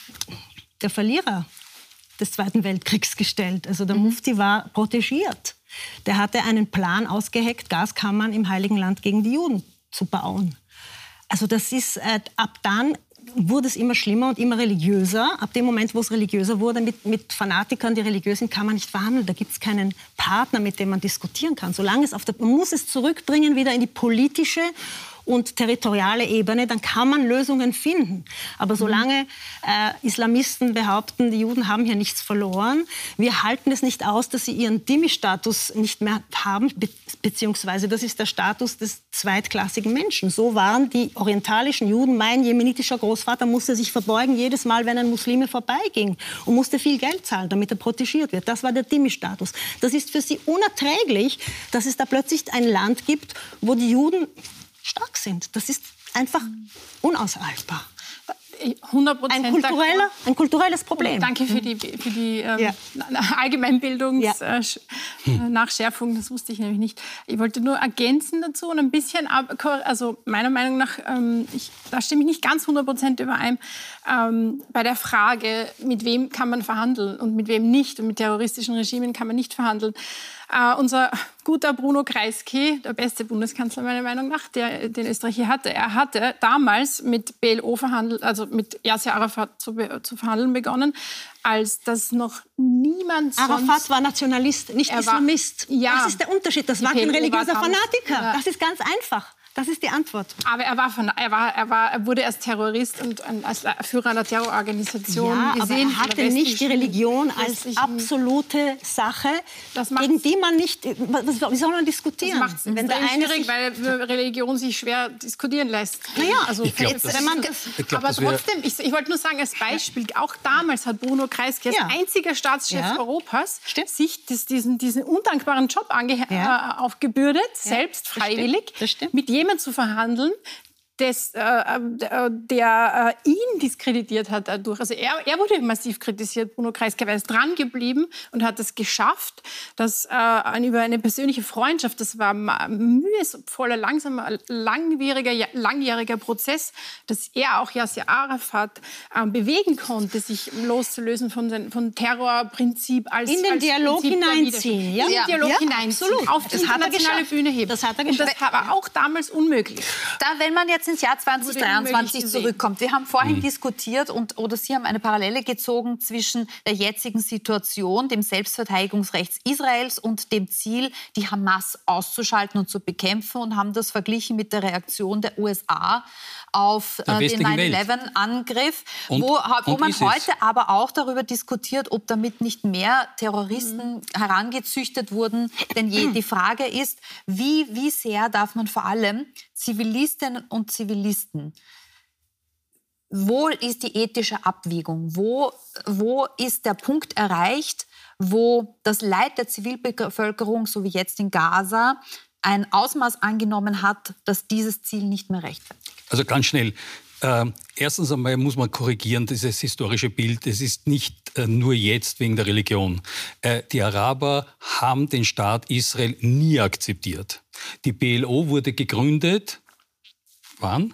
der Verlierer des Zweiten Weltkriegs gestellt. Also der mhm. Mufti war protegiert. Der hatte einen Plan ausgeheckt, Gaskammern im Heiligen Land gegen die Juden zu bauen. Also das ist, äh, ab dann wurde es immer schlimmer und immer religiöser. Ab dem Moment, wo es religiöser wurde, mit, mit Fanatikern, die religiös sind, kann man nicht verhandeln. Da gibt es keinen Partner, mit dem man diskutieren kann. Solange es auf der, man muss es zurückbringen wieder in die politische und territoriale Ebene, dann kann man Lösungen finden. Aber solange äh, Islamisten behaupten, die Juden haben hier nichts verloren, wir halten es nicht aus, dass sie ihren Dhimmi-Status nicht mehr haben, be beziehungsweise das ist der Status des zweitklassigen Menschen. So waren die orientalischen Juden. Mein jemenitischer Großvater musste sich verbeugen jedes Mal, wenn ein Muslime vorbeiging, und musste viel Geld zahlen, damit er protegiert wird. Das war der Dhimmi-Status. Das ist für sie unerträglich, dass es da plötzlich ein Land gibt, wo die Juden stark sind. Das ist einfach unaushaltbar. hundert Prozent ein, kultureller, ein kulturelles Problem. Danke für die, für die ähm, ja. Allgemeinbildungs-Nachschärfung. Ja. Das wusste ich nämlich nicht. Ich wollte nur ergänzen dazu und ein bisschen, also meiner Meinung nach, ähm, ich, da stimme ich nicht ganz hundert Prozent überein, ähm, bei der Frage, mit wem kann man verhandeln und mit wem nicht. Und mit terroristischen Regimen kann man nicht verhandeln. Äh, unser guter Bruno Kreisky, der beste Bundeskanzler meiner Meinung nach, der den Österreich hier hatte, er hatte damals mit B L O verhandelt, also mit Yasser Arafat zu, zu verhandeln begonnen, als das noch niemand sonst... Arafat war Nationalist, nicht Er war- Islamist. Ja. Das ist der Unterschied. Das Die war kein P L O war religiöser damals- Fanatiker. Ja. Das ist ganz einfach. Das ist die Antwort. Aber er war, von, er, war, er, war, er wurde als Terrorist und als Führer einer Terrororganisation Ja, aber gesehen. er hatte von der nicht die westlichen- Religion als westlichen- absolute Sache, Das macht's- gegen die man nicht... Was, wie soll man Das diskutieren? macht es Wenn der eine schwierig, sich, weil Religion sich schwer diskutieren lässt. Naja, also Ich glaub, jetzt, das- wenn man, ich glaub, aber das wär- trotzdem, ich, ich wollte nur sagen, als Beispiel, auch damals hat Bruno Kreisky als Ja. einziger Staatschef Ja. Europas Stimmt. sich das, diesen, diesen undankbaren Job ange Ja. äh, aufgebürdet, Ja. selbst Das stimmt. freiwillig, Das stimmt. mit jemandem zu verhandeln, des, äh, äh, der äh, ihn diskreditiert hat dadurch. Also er, er wurde massiv kritisiert, Bruno Kreisky, er ist dran geblieben und hat es geschafft, dass äh, ein, über eine persönliche Freundschaft, das war ein mühevoller, langsamer, langwieriger, ja- langjähriger Prozess, dass er auch Yasser Arafat äh, bewegen konnte, sich loszulösen von, den, von Terrorprinzip als In den als Dialog Prinzip der hineinziehen, Wider- ja? In den Ja. Dialog Ja, hineinziehen, absolut. auf die Das hat er internationale geschafft. Bühne heben. Das hat er und das geschafft. war auch damals unmöglich. Da, wenn man jetzt ins Jahr zwanzig dreiundzwanzig gesehen. zurückkommt, wir haben vorhin diskutiert und, oder Sie haben eine Parallele gezogen zwischen der jetzigen Situation, dem Selbstverteidigungsrecht Israels und dem Ziel, die Hamas auszuschalten und zu bekämpfen und haben das verglichen mit der Reaktion der U S A auf Der äh, den westlichen neun elf Angriff, Und- wo, ha- wo und man ISIS. heute aber auch darüber diskutiert, ob damit nicht mehr Terroristen herangezüchtet wurden. Denn je, die Frage ist, wie, wie sehr darf man vor allem Zivilistinnen und Zivilisten, wo ist die ethische Abwägung? Wo, wo ist der Punkt erreicht, wo das Leid der Zivilbevölkerung, so wie jetzt in Gaza, ein Ausmaß angenommen hat, dass dieses Ziel nicht mehr rechtfertigt? Also ganz schnell. Ähm, erstens einmal muss man korrigieren, dieses historische Bild. Es ist nicht äh, nur jetzt wegen der Religion. Äh, die Araber haben den Staat Israel nie akzeptiert. Die B L O wurde gegründet, wann?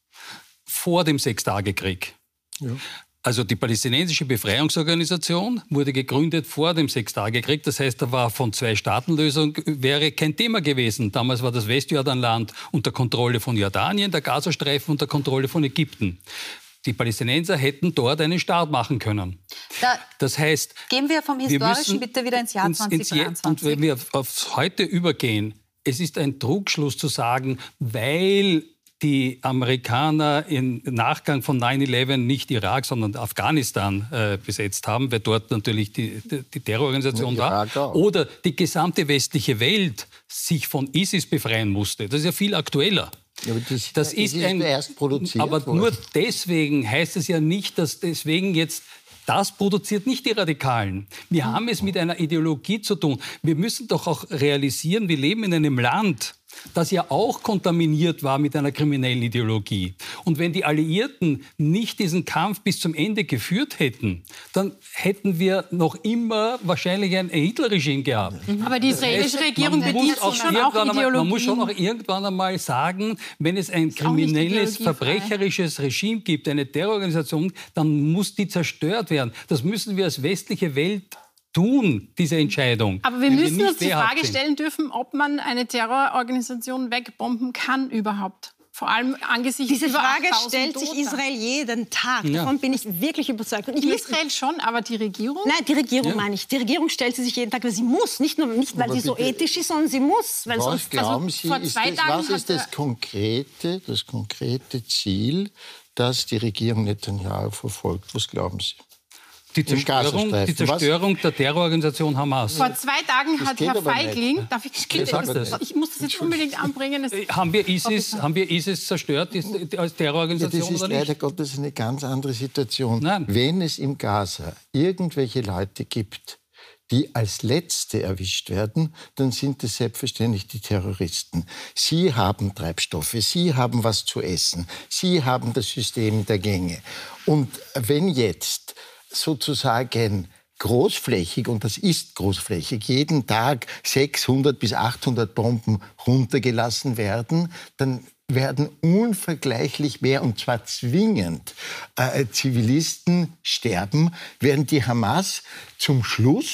Vor dem Sechstagekrieg. Ja. Also die palästinensische Befreiungsorganisation wurde gegründet vor dem Sechstagekrieg. Das heißt, da war von Zwei-Staaten-Lösung wäre kein Thema gewesen. Damals war das Westjordanland unter Kontrolle von Jordanien, der Gazastreifen unter Kontrolle von Ägypten. Die Palästinenser hätten dort einen Staat machen können. Da Das heißt, gehen wir vom wir Historischen müssen bitte wieder ins Jahr ins- ins Je- zwanzig dreiundzwanzig. Und wenn wir auf- aufs Heute übergehen, es ist ein Trugschluss zu sagen, weil die Amerikaner im Nachgang von neun elf nicht Irak, sondern Afghanistan äh, besetzt haben, weil dort natürlich die, die, die Terrororganisation Und war, Irak auch. oder die gesamte westliche Welt sich von ISIS befreien musste. Das ist ja viel aktueller. Ja, aber das- das das ist ist ein, erst produziert aber worden. nur deswegen heißt es ja nicht, dass deswegen jetzt das produziert nicht die Radikalen. Wir haben es mit einer Ideologie zu tun. Wir müssen doch auch realisieren, wir leben in einem Land, das ja auch kontaminiert war mit einer kriminellen Ideologie. Und wenn die Alliierten nicht diesen Kampf bis zum Ende geführt hätten, dann hätten wir noch immer wahrscheinlich ein Hitler-Regime gehabt. Aber die israelische Regierung Man muss, bedient auch sich schon auch irgendwann einmal, man muss schon auch Ideologien. irgendwann einmal sagen, wenn es ein auch nicht kriminelles, ideologiefrei. verbrecherisches Regime gibt, eine Terrororganisation, dann muss die zerstört werden. Das müssen wir als westliche Welt tun, diese Entscheidung. Aber wir wenn müssen nicht uns die wehrhaft Frage sind. stellen dürfen, ob man eine Terrororganisation wegbomben kann überhaupt. Vor allem angesichts Diese über Frage achttausend stellt sich Toter. Israel jeden Tag. Ja. Davon bin ich wirklich überzeugt. Und ich möchte- Israel schon, aber die Regierung? Nein, die Regierung Ja. meine ich. Die Regierung stellt sie sich jeden Tag, weil sie muss. Nicht, nur, nicht weil Aber sie so bitte, ethisch ist, sondern sie muss. Weil Was sonst, glauben also Sie, vor ist zwei das, Tagen was ist hat das er- konkrete, das konkrete Ziel, das die Regierung Netanyahu verfolgt? Was glauben Sie? Die Im Zerstörung, Gazastreifen. die Zerstörung der Terrororganisation Hamas. Vor zwei Tagen hat geht Herr aber nicht. Feigling, darf ich, Wer ich, sagt das? ich muss das jetzt unbedingt anbringen. Es, Haben wir ISIS, haben wir ISIS zerstört die- als Ja, Terrororganisation das ist oder leider nicht? Gottes eine ganz andere Situation. Nein. Wenn es im Gaza irgendwelche Leute gibt, die als Letzte erwischt werden, dann sind es selbstverständlich die Terroristen. Sie haben Treibstoffe, sie haben was zu essen, sie haben das System der Gänge. Und wenn jetzt sozusagen großflächig, und das ist großflächig, jeden Tag sechshundert bis achthundert Bomben runtergelassen werden, dann werden unvergleichlich mehr, und zwar zwingend, äh, Zivilisten sterben, während die Hamas zum Schluss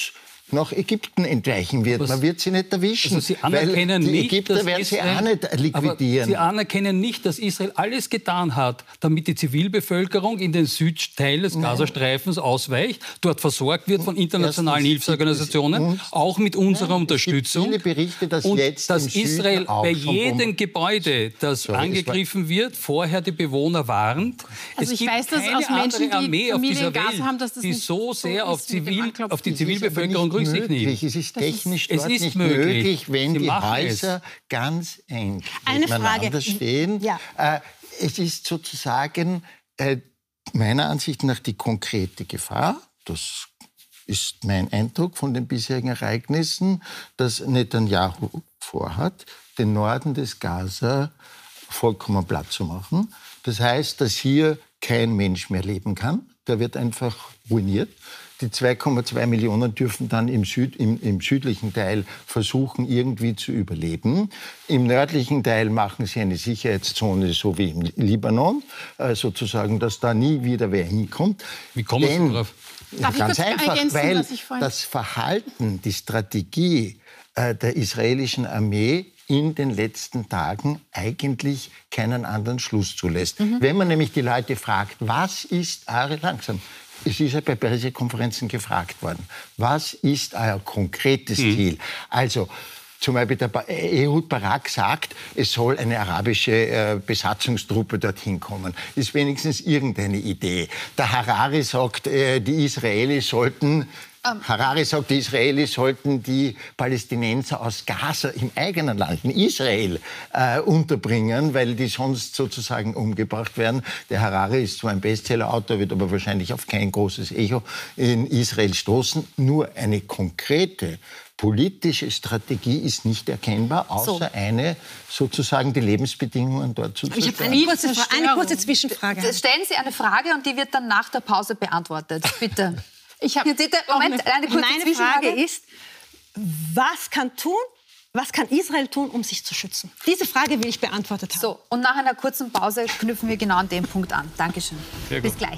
nach Ägypten entweichen wird. Was, Man wird sie nicht erwischen, also Sie anerkennen weil die nicht, Ägypter dass werden Israel, sie auch nicht liquidieren. Aber Sie anerkennen nicht, dass Israel alles getan hat, damit die Zivilbevölkerung in den Südteil des Gazastreifens ausweicht, dort versorgt wird von internationalen Erstens, Hilfsorganisationen, auch mit unserer nein, Unterstützung. Es gibt viele Berichte, dass und jetzt dass im Israel Süden auch bei schon jedem Gebäude, das so, angegriffen wird, vorher die Bewohner warnt. Also es ich gibt weiß, dass keine aus Menschen, andere Armee die auf Familie dieser in Gaza Welt, haben, dass das die nicht so sehr so auf, ist mit dem Zivil, Anklopfen. auf die Das Zivilbevölkerung ist Rücksicht nimmt. Es ist technisch es dort ist nicht möglich, möglich, wenn Sie die machen Häuser es. ganz eng Eine nebeneinander Frage. stehen. Ja. Äh, es ist sozusagen äh, meiner Ansicht nach die konkrete Gefahr, das ist mein Eindruck von den bisherigen Ereignissen, dass Netanyahu vorhat, den Norden des Gaza vollkommen platt zu machen. Das heißt, dass hier kein Mensch mehr leben kann. Der wird einfach ruiniert. Die zwei Komma zwei Millionen dürfen dann im, Süd, im, im südlichen Teil versuchen, irgendwie zu überleben. Im nördlichen Teil machen sie eine Sicherheitszone, so wie im Libanon, äh, sozusagen, dass da nie wieder wer hinkommt. Wie kommen Sie drauf? Darf Ganz ich kurz einfach, ergänzen, weil was ich vorhin... das Verhalten, die Strategie äh, der israelischen Armee in den letzten Tagen eigentlich keinen anderen Schluss zulässt. Mhm. Wenn man nämlich die Leute fragt, was ist eure, langsam, es ist ja bei Pressekonferenzen gefragt worden, was ist euer konkretes mhm. Ziel? Also zum Beispiel der ba- Ehud Barak sagt, es soll eine arabische äh, Besatzungstruppe dorthin kommen. Ist wenigstens irgendeine Idee. Der Harari sagt, äh, die Israelis sollten Harari sagt, die Israelis sollten die Palästinenser aus Gaza im eigenen Land, in Israel, äh, unterbringen, weil die sonst sozusagen umgebracht werden. Der Harari ist zwar ein Bestsellerautor, wird aber wahrscheinlich auf kein großes Echo in Israel stoßen. Nur eine konkrete politische Strategie ist nicht erkennbar, außer so. eine, sozusagen die Lebensbedingungen dort zu zerstören. Ich habe eine kurze, Fra- eine kurze Zwischenfrage. Stellen Sie eine Frage und die wird dann nach der Pause beantwortet. Bitte. Ich habe Moment, eine kurze Meine Zwischenfrage. Frage ist, was kann tun, was kann Israel tun, um sich zu schützen? Diese Frage will ich beantwortet haben. So, und nach einer kurzen Pause knüpfen wir genau an dem Punkt an. Dankeschön. Bis gleich.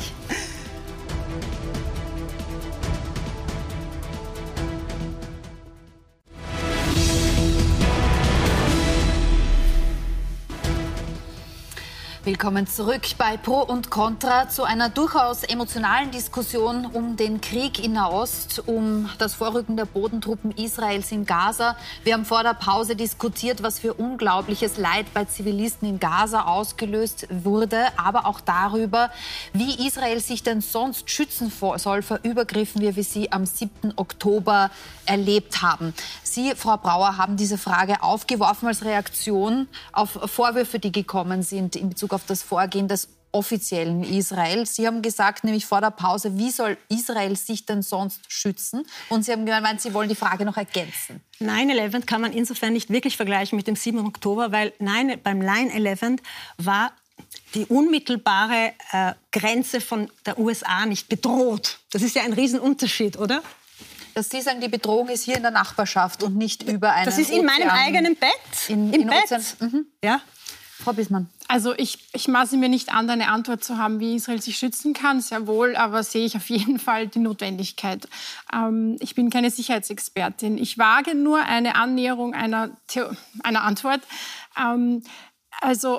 Willkommen zurück bei Pro und Contra zu einer durchaus emotionalen Diskussion um den Krieg in Nahost, um das Vorrücken der Bodentruppen Israels in Gaza. Wir haben vor der Pause diskutiert, was für unglaubliches Leid bei Zivilisten in Gaza ausgelöst wurde, aber auch darüber, wie Israel sich denn sonst schützen soll vor Übergriffen, wie wir sie am siebten Oktober erlebt haben. Sie, Frau Brauer, haben diese Frage aufgeworfen als Reaktion auf Vorwürfe, die gekommen sind in Bezug auf das Vorgehen des offiziellen Israel. Sie haben gesagt, nämlich vor der Pause, wie soll Israel sich denn sonst schützen? Und Sie haben gemeint, Sie wollen die Frage noch ergänzen. neun elf kann man insofern nicht wirklich vergleichen mit dem siebten Oktober, weil neun, beim neun elf war die unmittelbare äh, Grenze von der U S A nicht bedroht. Das ist ja ein Riesenunterschied, oder? Dass Sie sagen, die Bedrohung ist hier in der Nachbarschaft und nicht über einen Das ist in meinem Ozean. eigenen Bett. In, Im in Bett. Ozean. Mhm. Ja. Frau Bismann. Also ich, ich maße mir nicht an, eine Antwort zu haben, wie Israel sich schützen kann, sehr wohl, aber sehe ich auf jeden Fall die Notwendigkeit. Ähm, ich bin keine Sicherheitsexpertin. Ich wage nur eine Annäherung einer, Theo- einer Antwort. Ähm, also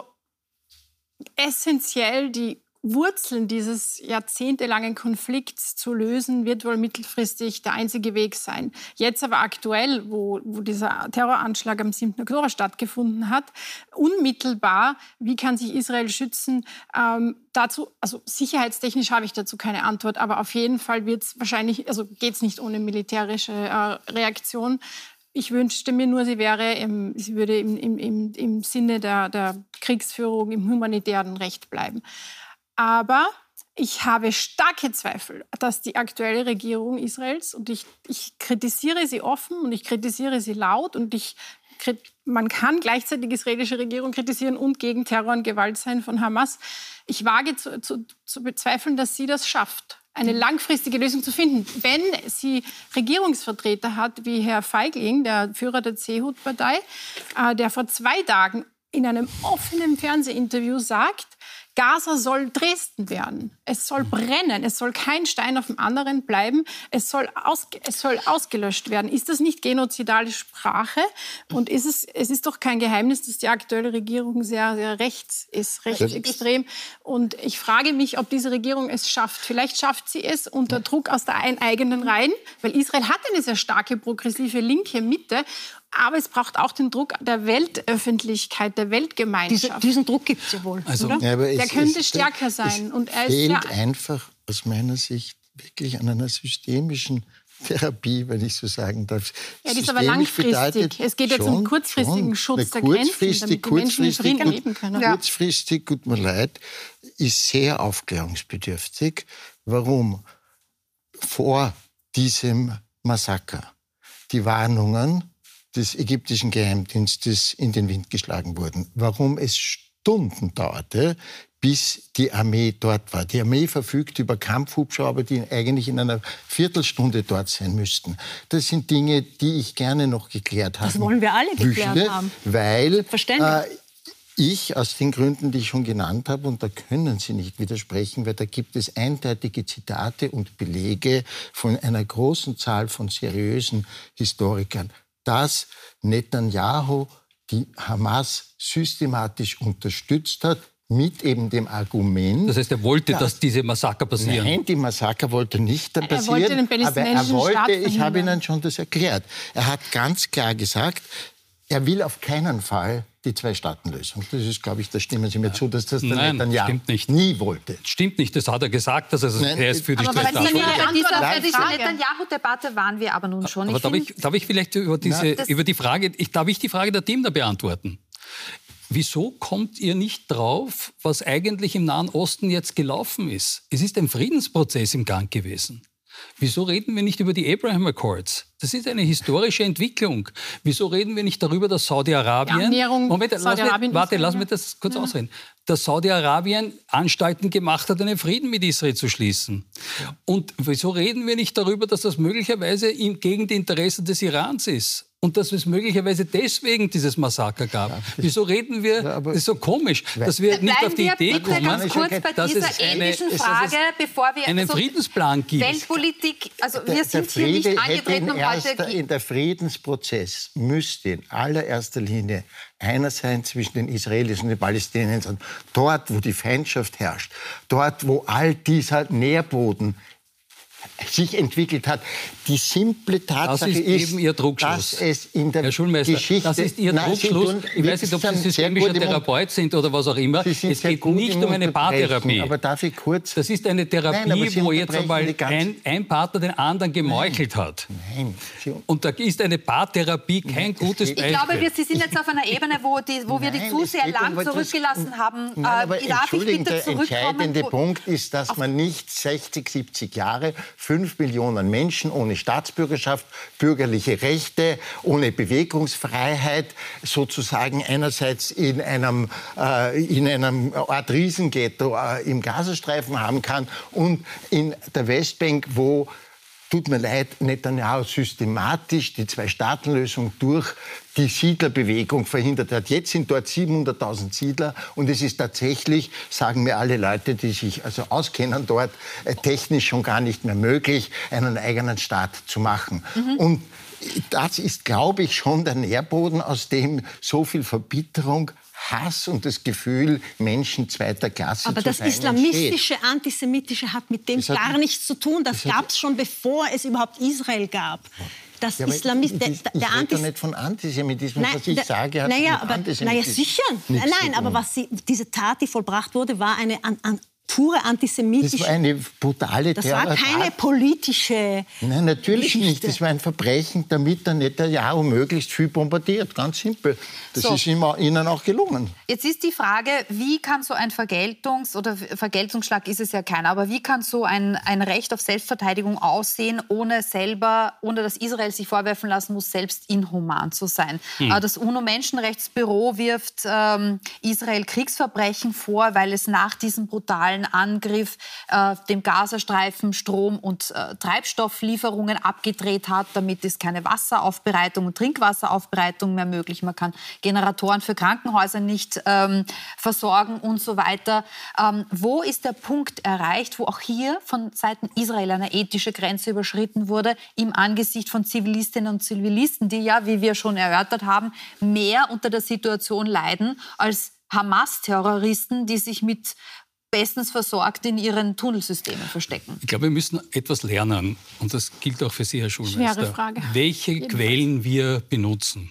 essentiell die Wurzeln dieses jahrzehntelangen Konflikts zu lösen, wird wohl mittelfristig der einzige Weg sein. Jetzt aber aktuell, wo, wo dieser Terroranschlag am siebten Oktober stattgefunden hat, unmittelbar, wie kann sich Israel schützen? Ähm, dazu, also sicherheitstechnisch habe ich dazu keine Antwort, aber auf jeden Fall wird es wahrscheinlich, also geht es nicht ohne militärische äh, Reaktion. Ich wünschte mir nur, sie wäre, im, sie würde im, im, im, im Sinne der, der Kriegsführung, im humanitären Recht bleiben. Aber ich habe starke Zweifel, dass die aktuelle Regierung Israels, und ich, ich kritisiere sie offen und ich kritisiere sie laut und ich, man kann gleichzeitig die israelische Regierung kritisieren und gegen Terror und Gewalt sein von Hamas. Ich wage zu, zu, zu bezweifeln, dass sie das schafft, eine langfristige Lösung zu finden. Wenn sie Regierungsvertreter hat, wie Herr Feigling, der Führer der Zehut-Partei, äh, der vor zwei Tagen in einem offenen Fernsehinterview sagt, Gaza soll Dresden werden. Es soll brennen. Es soll kein Stein auf dem anderen bleiben. Es soll, aus, es soll ausgelöscht werden. Ist das nicht genozidale Sprache? Und ist es, es ist doch kein Geheimnis, dass die aktuelle Regierung sehr, sehr rechts ist, rechtsextrem. Und ich frage mich, ob diese Regierung es schafft. Vielleicht schafft sie es unter Druck aus der eigenen Reihen, weil Israel hat eine sehr starke progressive linke Mitte. Aber es braucht auch den Druck der Weltöffentlichkeit, der Weltgemeinschaft. Diese, diesen Druck gibt es ja wohl. Also, oder? Ja, aber der es, könnte es, stärker es, sein. Es und er fehlt ist ja einfach aus meiner Sicht wirklich an einer systemischen Therapie, wenn ich so sagen darf. Ja, die ist aber langfristig. Es geht jetzt schon, um kurzfristigen schon. Schutz der kurzfristig, Grenzen, damit die Menschen in Frieden gut, leben können. Kurzfristig, tut mir leid, ist sehr aufklärungsbedürftig. Warum? Vor diesem Massaker die Warnungen des ägyptischen Geheimdienstes in den Wind geschlagen wurden. Warum es Stunden dauerte, bis die Armee dort war. Die Armee verfügt über Kampfhubschrauber, die eigentlich in einer Viertelstunde dort sein müssten. Das sind Dinge, die ich gerne noch geklärt habe. Das wollen wir alle geklärt möchte, haben. Weil Verständlich. Äh, ich aus den Gründen, die ich schon genannt habe, und da können Sie nicht widersprechen, weil da gibt es eindeutige Zitate und Belege von einer großen Zahl von seriösen Historikern, dass Netanyahu die Hamas systematisch unterstützt hat, mit eben dem Argument... Das heißt, er wollte, dass, dass diese Massaker passieren? Nein, die Massaker wollte nicht dann passieren. Er wollte den palästinensischen aber er wollte, Staat ich habe verhindern. Ihnen schon das erklärt, er hat ganz klar gesagt, er will auf keinen Fall die Zwei-Staaten-Lösung. Das ist, glaube ich, da stimmen Sie mir zu, dass das der Nein, Netanyahu stimmt nicht. nie wollte. Stimmt nicht, das hat er gesagt, dass er, Nein, er ist für die Aber bei Zwei-Staaten. dieser, bei dieser, bei dieser Frage. Netanyahu-Debatte waren wir aber nun schon. Aber Ich darf find, ich, darf ich vielleicht über, diese, Nein, das- über die Frage, ich, darf ich die Frage der Team da beantworten? Wieso kommt ihr nicht drauf, was eigentlich im Nahen Osten jetzt gelaufen ist? Es ist ein Friedensprozess im Gang gewesen. Wieso reden wir nicht über die Abraham Accords? Das ist eine historische Entwicklung. Wieso reden wir nicht darüber, dass Saudi-Arabien... Die Annäherung Moment, lass Saudi-Arabien mich, warte, Israel, lass ja. mich das kurz ausreden. Dass Saudi-Arabien Anstalten gemacht hat, einen Frieden mit Israel zu schließen. Und wieso reden wir nicht darüber, dass das möglicherweise im- gegen die Interessen des Irans ist? Und dass es möglicherweise deswegen dieses Massaker gab. Wieso reden wir, Ja, aber- das ist so komisch, dass wir nicht Bleiben auf die wir Idee bitte kommen, ganz kurz bei dass dieser es eine- ähnlichen dass es Frage, bevor wir einen so Friedensplan gibt. Weltpolitik, also Der, wir sind der hier Friede nicht hätte angetreten, in, um heute... erster, in der Friedensprozess müsste in allererster Linie einer sein zwischen den Israelis und den Palästinensern. Dort, wo die Feindschaft herrscht, dort, wo all dieser Nährboden sich entwickelt hat. Die simple Tatsache ist ist, eben Ihr Druckschluss. dass es in der Herr Schulmeister, Geschichte... das ist Ihr Nein, Sie Druckschluss. tun- Ich weiß nicht, ob Sie sind sehr systemischer gut im Therapeut sind oder was auch immer. Sie sind Es sehr geht gut nicht im um eine Unterbrechen, Paartherapie. aber darf ich kurz... Das ist eine Therapie, Nein, aber Sie wo jetzt unterbrechen einmal die ganze- ein, ein Partner den anderen gemeuchelt hat. Nein, Sie, Und da ist eine Paartherapie kein gutes Ich Ich Beispiel. glaube, wir, Sie sind jetzt auf einer Ebene, wo, die, wo wir die Nein, zu es sehr geht um lang etwas- zurückgelassen haben. Nein, aber äh, darf ich entschuldigen, bitte der zurückkommen? entscheidende wo- Punkt ist, dass man nicht sechzig, siebzig Jahre, fünf Millionen Menschen ohne Staatsbürgerschaft, bürgerliche Rechte, ohne Bewegungsfreiheit, sozusagen einerseits in einem, äh, in einem Art Riesenghetto äh, im Gazastreifen haben kann und in der Westbank, wo, tut mir leid, Netanyahu systematisch die Zwei-Staaten-Lösung durch die Siedlerbewegung verhindert hat. Jetzt sind dort siebenhunderttausend Siedler und es ist tatsächlich, sagen mir alle Leute, die sich also auskennen dort, äh, technisch schon gar nicht mehr möglich, einen eigenen Staat zu machen. Mhm. Und das ist, glaube ich, schon der Nährboden, aus dem so viel Verbitterung, Hass und das Gefühl, Menschen zweiter Klasse Aber zu das sein, islamistische, antisemitische hat mit dem Das hat- gar nichts zu tun. Das, das hat- gab es schon, bevor es überhaupt Israel gab. Das Ja, aber Islamist, ich, der, ich, der ich rede Antis doch nicht von Antisemitismus. Nein, was ich da- sage, hat naja, mit aber, Antisemitismus naja, sicher. nichts Nein, zu aber tun. was sie, diese Tat, die vollbracht wurde, war eine an, an, pure antisemitische... Das war eine brutale Das war Terrortat. keine politische... Nein, natürlich Geschichte. nicht. Das war ein Verbrechen, damit der Netanyahu möglichst viel bombardiert. Ganz simpel. Das So. ist immer, ihnen auch gelungen. Jetzt ist die Frage, wie kann so ein Vergeltungs- oder Vergeltungsschlag ist es ja keiner, aber wie kann so ein, ein Recht auf Selbstverteidigung aussehen, ohne selber, ohne dass Israel sich vorwerfen lassen muss, selbst inhuman zu sein? Hm. Äh, Das UNO-Menschenrechtsbüro wirft ähm, Israel Kriegsverbrechen vor, weil es nach diesem brutalen brutalen Angriff äh, dem Gazastreifen Strom- und äh, Treibstofflieferungen abgedreht hat. Damit ist keine Wasseraufbereitung und Trinkwasseraufbereitung mehr möglich. Man kann Generatoren für Krankenhäuser nicht ähm, versorgen und so weiter. Ähm, wo ist der Punkt erreicht, wo auch hier von Seiten Israel eine ethische Grenze überschritten wurde, im Angesicht von Zivilistinnen und Zivilisten, die ja, wie wir schon erörtert haben, mehr unter der Situation leiden als Hamas-Terroristen, die sich mit bestens versorgt in ihren Tunnelsystemen verstecken? Ich glaube, wir müssen etwas lernen. Und das gilt auch für Sie, Herr Schulmeister. Schwere Frage. Welche Jedenfalls. Quellen wir benutzen.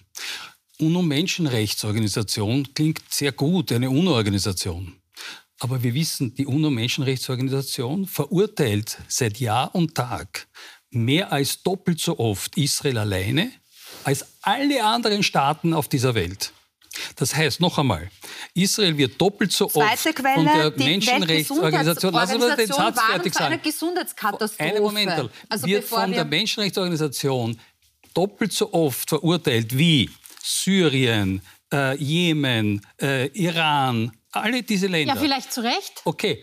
UNO-Menschenrechtsorganisation klingt sehr gut, eine UNO-Organisation. Aber wir wissen, die UNO-Menschenrechtsorganisation verurteilt seit Jahr und Tag mehr als doppelt so oft Israel alleine als alle anderen Staaten auf dieser Welt. Das heißt, noch einmal, Israel wird doppelt so Zweite oft Quelle, von der die Menschenrechtsorganisation, lassen wir den Satz fertig für eine sagen. Gesundheitskatastrophe. Einen Moment, also wird von der Menschenrechtsorganisation doppelt so oft verurteilt wie Syrien, äh, Jemen, äh, Iran, alle diese Länder. Ja, vielleicht zu Recht. Okay,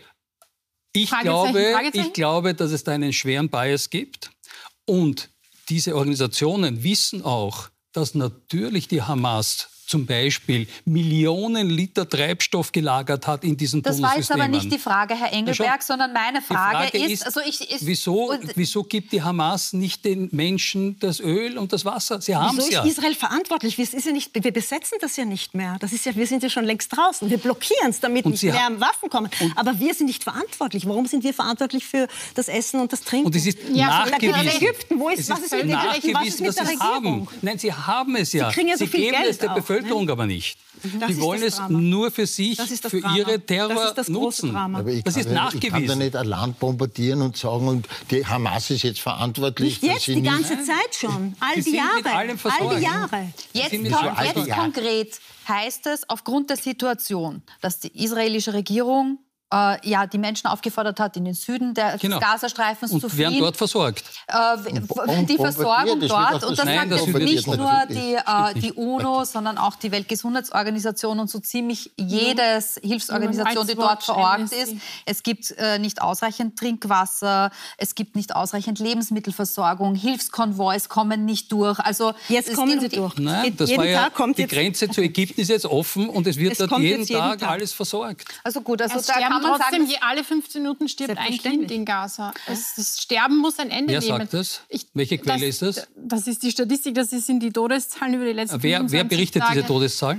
ich Fragezeichen, glaube, Fragezeichen? ich glaube, dass es da einen schweren Bias gibt. Und diese Organisationen wissen auch, dass natürlich die Hamas zum Beispiel Millionen Liter Treibstoff gelagert hat in diesen Das war jetzt aber Tunnelsystemen. nicht die Frage, Herr Engelberg, Ja, sondern meine Frage, Frage ist, ist, also ich, ist wieso, und, wieso gibt die Hamas nicht den Menschen das Öl und das Wasser? Sie haben Wieso es ja. ist Israel verantwortlich? Wir, ist ja nicht, wir besetzen das ja nicht mehr. Das ist ja, wir sind ja schon längst draußen. Wir blockieren es, damit Und nicht Sie mehr ha- Waffen kommen. Aber wir sind nicht verantwortlich. Warum sind wir verantwortlich für das Essen und das Trinken? Und es ist Ja, nachgewiesen. in Ägypten, wo ist- es was ist mit den Rechten? Was ist nachgewiesen, mit dass der sie es Regierung? haben. Nein, sie haben es ja. Sie kriegen ja so sie viel geben Geld es der auch, Bevölkerung ne? aber nicht. Das die ist wollen das es Drama. nur für sich, Das ist das für Drama. ihre Terror Das ist das große nutzen. Drama. Aber ich Das kann ist ja, nachgewiesen. Ich kann da nicht ein Land bombardieren und sagen, und die Hamas ist jetzt verantwortlich. Nicht jetzt, dass sie die nicht- ganze Zeit schon. All Sie die sind Jahre. mit allem All versorgt. die Jahre. Jetzt, sind mit kommt, so jetzt alte Jahre. konkret heißt es, aufgrund der Situation, dass die israelische Regierung äh, ja, die Menschen aufgefordert hat, in den Süden der, Genau. des Gazastreifens Und zu werden fliehen. dort versorgt. Äh, Und die bombardiert, Versorgung das wird dort, auch das und das Nein, sagt das jetzt wird nicht jetzt nur natürlich die, äh, die UNO, sondern auch die Weltgesundheitsorganisation und so ziemlich jede Hilfsorganisation, die dort vor Ort ist. Es gibt äh, nicht ausreichend Trinkwasser, es gibt nicht ausreichend Lebensmittelversorgung, Hilfskonvois kommen nicht durch. Also, Jetzt es kommen geht sie um durch. Nein, Jeden das war ja, Tag kommt die jetzt- Grenze zu Ägypten ist jetzt offen und es wird Es dort kommt jeden jetzt jeden Tag, Tag. alles versorgt. Also gut, also Es da sterben kann man trotzdem, sagen, je alle fünfzehn Minuten stirbt ein Selbstverständlich. Kind in Gaza. Es, das Sterben muss ein Ende Wer nehmen. sagt das? Ich- Welche Quelle ist das? Das ist die Statistik, das sind die Todeszahlen über die letzten Wer, wer fünfundzwanzig berichtet Tage. diese Todeszahl?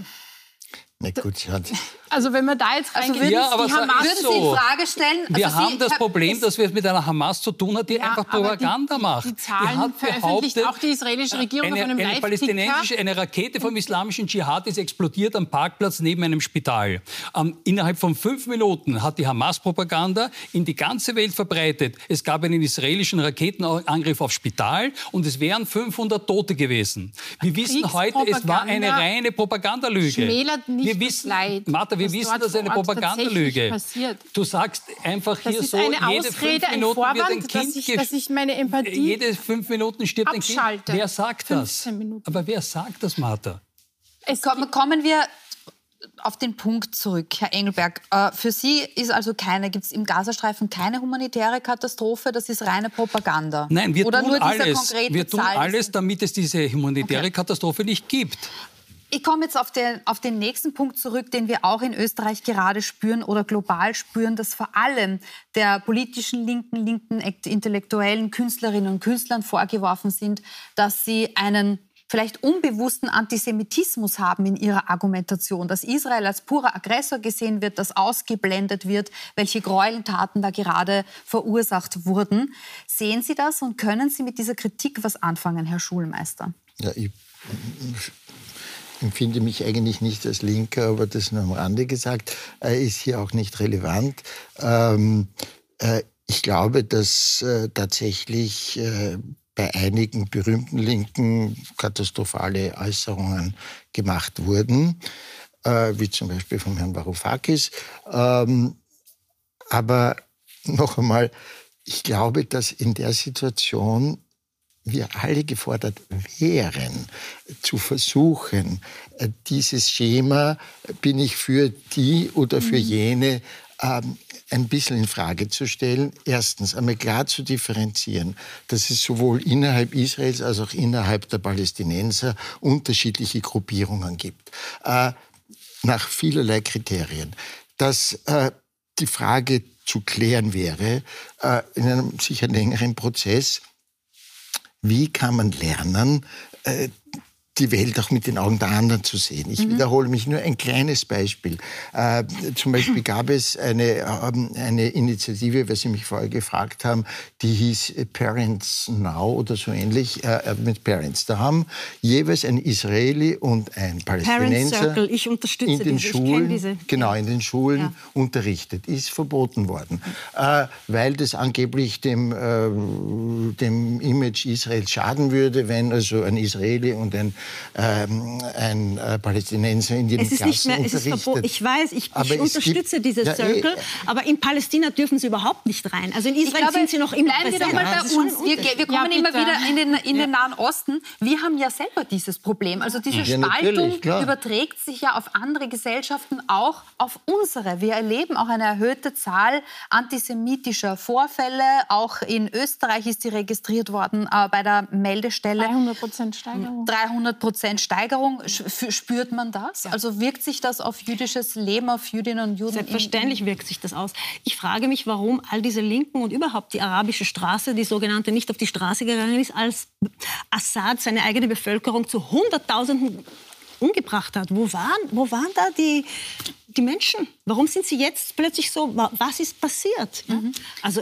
Na gut, sie hat, Also wenn man da jetzt Also reingeht, würden Ja, aber die so- Hamas... würden Sie so. in Frage stellen? Wir also haben Sie, das Herr- Problem, es- dass wir es mit einer Hamas zu tun haben, die Ja, einfach aber Propaganda die, macht. Die die Zahlen hat veröffentlicht behauptet, auch die israelische Regierung eine, auf einem eine palästinensische, Live-Ticker. eine Rakete vom islamischen Dschihad ist explodiert am Parkplatz neben einem Spital. Ähm, innerhalb von fünf Minuten hat die Hamas-Propaganda in die ganze Welt verbreitet. Es gab einen israelischen Raketenangriff aufs Spital und es wären fünfhundert Tote gewesen. Wir wissen heute, es war eine Kriegspropaganda reine Propagandalüge. schmälert nicht wir das wissen, Leid, Martha, wir was wissen, dort das ist eine vor Ort Propagandalüge. tatsächlich passiert. Du sagst einfach Das hier ist so, eine jede Ausrede, fünf ein Minuten wird ein Vorwand, Kind dass ich, gesch- dass ich meine Empathie... Jede fünf Minuten stirbt ein Kind. Abschalte. Wer sagt das? fünfzehn Minuten. Aber wer sagt das, Martha? Es Kommen, kommen wir auf den Punkt zurück, Herr Engelberg. Äh, für Sie ist also keine, gibt es im Gazastreifen keine humanitäre Katastrophe, das ist reine Propaganda? Nein, wir Oder tun nur diese alles, konkrete wir tun Zahl? alles, damit es diese humanitäre Okay. Katastrophe nicht gibt. Ich komme jetzt auf den, auf den nächsten Punkt zurück, den wir auch in Österreich gerade spüren oder global spüren, dass vor allem der politischen Linken, linken intellektuellen Künstlerinnen und Künstlern vorgeworfen sind, dass sie einen vielleicht unbewussten Antisemitismus haben in ihrer Argumentation, dass Israel als purer Aggressor gesehen wird, dass ausgeblendet wird, welche Gräueltaten da gerade verursacht wurden. Sehen Sie das und können Sie mit dieser Kritik was anfangen, Herr Schulmeister? ja, ich empfinde mich eigentlich nicht als Linker, aber das nur am Rande gesagt, äh, ist hier auch nicht relevant. Ähm, äh, ich glaube, dass äh, tatsächlich äh, bei einigen berühmten Linken katastrophale Äußerungen gemacht wurden, äh, wie zum Beispiel vom Herrn Varoufakis. Ähm, aber noch einmal, ich glaube, dass in der Situation wir alle gefordert wären, zu versuchen, dieses Schema, bin ich für die oder für jene, ähm, ein bisschen in Frage zu stellen. Erstens, einmal klar zu differenzieren, dass es sowohl innerhalb Israels als auch innerhalb der Palästinenser unterschiedliche Gruppierungen gibt. Äh, nach vielerlei Kriterien. Dass äh, die Frage zu klären wäre, äh, in einem sicher längeren Prozess, wie kann man lernen, äh, die Welt auch mit den Augen der anderen zu sehen. Ich mhm. wiederhole mich nur ein kleines Beispiel. Äh, zum Beispiel gab es eine, äh, eine Initiative, weil Sie mich vorher gefragt haben, die hieß Parents Now oder so ähnlich, äh, mit Parents. Da haben jeweils ein Israeli und ein Palästinenser Circle. Ich unterstütze in den diese. Schulen, diese. genau, in den Schulen ja. unterrichtet. Ist verboten worden, äh, weil das angeblich dem, äh, dem Image Israels schaden würde, wenn also ein Israeli und ein Ähm, ein äh, Palästinenser in den es ist Klassen nicht mehr, es ist verboten. Ich weiß, ich, ich unterstütze gibt, diese ja, Circle, eh, aber in Palästina dürfen sie überhaupt nicht rein. Also in Israel glaube, sind sie noch immer bleiben präsent. wir doch mal bei uns. Wir, wir kommen ja, immer wieder in den, in ja. den Nahen Osten. Wir haben ja selber dieses Problem. Also diese ja, Spaltung überträgt sich ja auf andere Gesellschaften, auch auf unsere. Wir erleben auch eine erhöhte Zahl antisemitischer Vorfälle. Auch in Österreich ist die registriert worden äh, bei der Meldestelle. dreihundert Prozent Steigerung. dreihundert Prozent Steigerung. Spürt man das? Ja. Also wirkt sich das auf jüdisches Leben, auf Jüdinnen und Juden? Selbstverständlich wirkt sich das aus. Ich frage mich, warum all diese Linken und überhaupt die arabische Straße, die sogenannte, nicht auf die Straße gegangen ist, als Assad seine eigene Bevölkerung zu Hunderttausenden umgebracht hat. Wo waren, wo waren da die, die Menschen? Warum sind sie jetzt plötzlich so? Was ist passiert? Mhm. Also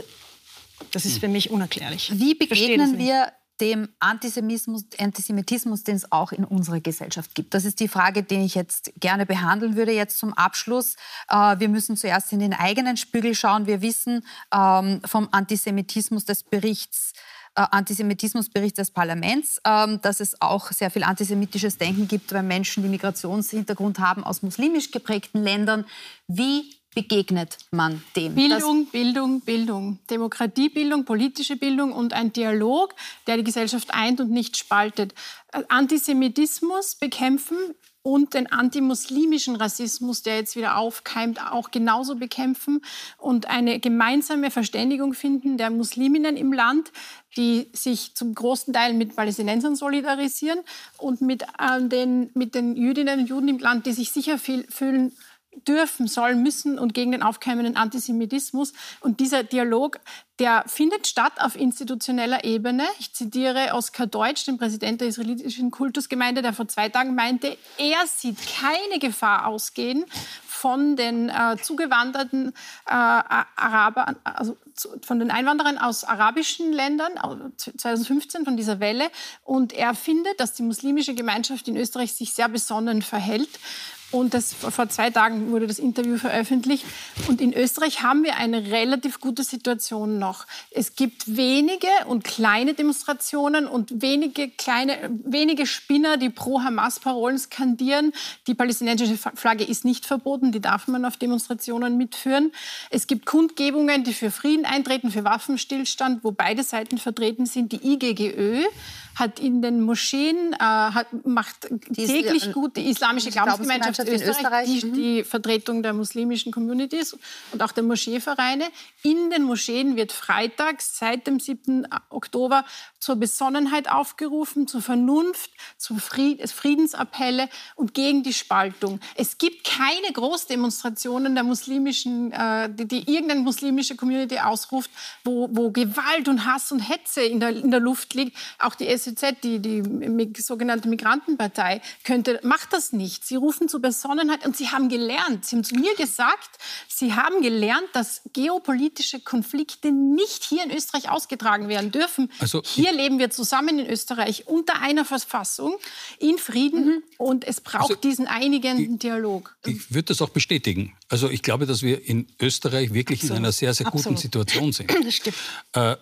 das ist für mich unerklärlich. Wie begegnen wir dem Antisemitismus, Antisemitismus, den es auch in unserer Gesellschaft gibt? Das ist die Frage, die ich jetzt gerne behandeln würde, jetzt zum Abschluss. Äh, wir müssen zuerst in den eigenen Spiegel schauen. Wir wissen ähm, vom Antisemitismus des Berichts, äh, Antisemitismusbericht des Parlaments, äh, dass es auch sehr viel antisemitisches Denken gibt bei Menschen, die Migrationshintergrund haben aus muslimisch geprägten Ländern. Wie begegnet man dem? Bildung, Bildung, Bildung. Demokratiebildung, politische Bildung und ein Dialog, der die Gesellschaft eint und nicht spaltet. Antisemitismus bekämpfen und den antimuslimischen Rassismus, der jetzt wieder aufkeimt, auch genauso bekämpfen und eine gemeinsame Verständigung finden der Musliminnen im Land, die sich zum großen Teil mit Palästinensern solidarisieren und mit, äh, den, mit den Jüdinnen und Juden im Land, die sich sicher viel, fühlen, dürfen, sollen, müssen und gegen den aufkeimenden Antisemitismus. Und dieser Dialog, der findet statt auf institutioneller Ebene. Ich zitiere Oskar Deutsch, den Präsident der israelitischen Kultusgemeinde, der vor zwei Tagen meinte, er sieht keine Gefahr ausgehen von den äh, zugewanderten äh, Arabern, also zu, von den Einwanderern aus arabischen Ländern, zwanzig fünfzehn von dieser Welle. Und er findet, dass die muslimische Gemeinschaft in Österreich sich sehr besonnen verhält. Und das, vor zwei Tagen wurde das Interview veröffentlicht. Und in Österreich haben wir eine relativ gute Situation noch. Es gibt wenige und kleine Demonstrationen und wenige, kleine, wenige Spinner, die pro-Hamas-Parolen skandieren. Die palästinensische Flagge ist nicht verboten, die darf man auf Demonstrationen mitführen. Es gibt Kundgebungen, die für Frieden eintreten, für Waffenstillstand, wo beide Seiten vertreten sind. Die I G G Ö hat in den Moscheen, äh, hat, macht die täglich gut, die islamische Glaubensgemeinschaft in Österreich, Österreich. Die, die Vertretung der muslimischen Communities und auch der Moscheevereine. In den Moscheen wird freitags seit dem siebten Oktober zur Besonnenheit aufgerufen, zur Vernunft, zu Fried- Friedensappelle und gegen die Spaltung. Es gibt keine Großdemonstrationen der muslimischen, äh, die, die irgendeine muslimische Community ausruft, wo, wo Gewalt und Hass und Hetze in der, in der Luft liegt. Auch die S E Z, die, die sogenannte Migrantenpartei, könnte, macht das nicht. Sie rufen zur Besonnenheit und sie haben gelernt, sie haben zu mir gesagt, sie haben gelernt, dass geopolitische Konflikte nicht hier in Österreich ausgetragen werden dürfen. Also hier leben wir zusammen in Österreich unter einer Verfassung, in Frieden mhm. und es braucht also diesen einigenden ich, Dialog. Ich würde das auch bestätigen. Also ich glaube, dass wir in Österreich wirklich Absolut. in einer sehr, sehr guten Absolut. Situation sind. Das stimmt. Äh,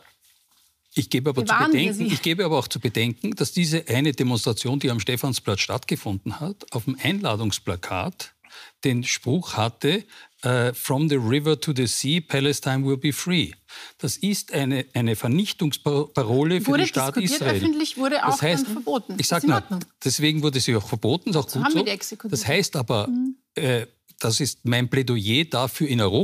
Ich gebe, aber zu bedenken, ich gebe aber auch zu bedenken, dass diese eine Demonstration, die am Stephansplatz stattgefunden hat, auf dem Einladungsplakat den Spruch hatte, uh, from the river to the sea, Palestine will be free. Das ist eine, eine Vernichtungsparole für den Staat Israel. Wurde öffentlich, wurde auch das heißt, dann verboten. Ich sage mal, deswegen wurde sie auch verboten, ist auch so gut haben so. wir die exekutiert. Das heißt aber, mhm. äh, das ist mein Plädoyer dafür in Europa,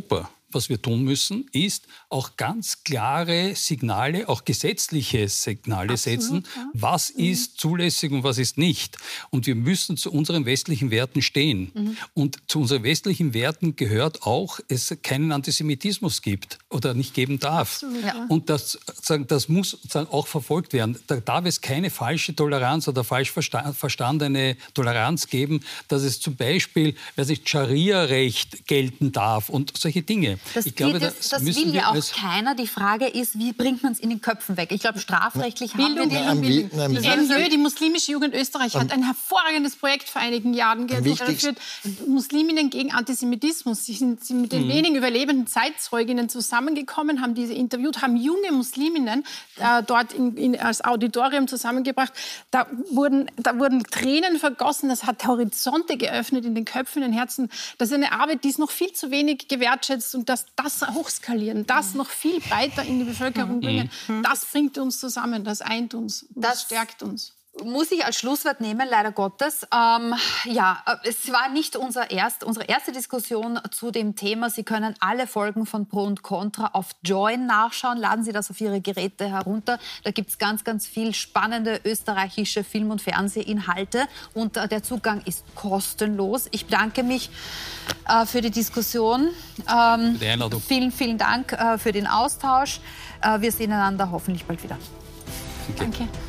was wir tun müssen, ist auch ganz klare Signale, auch gesetzliche Signale Absolut, setzen, ja. was mhm. ist zulässig und was ist nicht. Und wir müssen zu unseren westlichen Werten stehen. Mhm. Und zu unseren westlichen Werten gehört auch, es keinen Antisemitismus gibt oder nicht geben darf. Absolut, ja. Und das, das muss auch verfolgt werden. Da darf es keine falsche Toleranz oder falsch verstandene Toleranz geben, dass es zum Beispiel, weiß ich, Scharia-Recht gelten darf und solche Dinge. Das, ich glaube, das, das, das will ja auch keiner. Die Frage ist, wie bringt man es in den Köpfen weg? Ich glaube, strafrechtlich Na, haben wir die... Bildung. Na, die M J, die muslimische Jugend Österreich, hat ein hervorragendes Projekt vor einigen Jahren geführt. Musliminnen gegen Antisemitismus. Sie sind, sind mit den mhm. wenigen überlebenden Zeitzeuginnen zusammengekommen, haben diese interviewt, haben junge Musliminnen äh, dort in, in, als Auditorium zusammengebracht. Da wurden, da wurden Tränen vergossen. Das hat Horizonte geöffnet in den Köpfen, in den Herzen. Das ist eine Arbeit, die ist noch viel zu wenig gewertschätzt, und dass das hochskalieren, das noch viel breiter in die Bevölkerung bringen, das bringt uns zusammen, das eint uns, das, das stärkt uns. Muss ich als Schlusswort nehmen, leider Gottes. Ähm, ja, es war nicht unser erst, unsere erste Diskussion zu dem Thema. Sie können alle Folgen von Pro und Contra auf Join nachschauen. Laden Sie das auf Ihre Geräte herunter. Da gibt es ganz, ganz viel spannende österreichische Film- und Fernsehinhalte. Und äh, der Zugang ist kostenlos. Ich bedanke mich äh, für die Diskussion. Ähm, für die Einladung. Vielen, vielen Dank äh, für den Austausch. Äh, wir sehen einander hoffentlich bald wieder. Danke. Danke.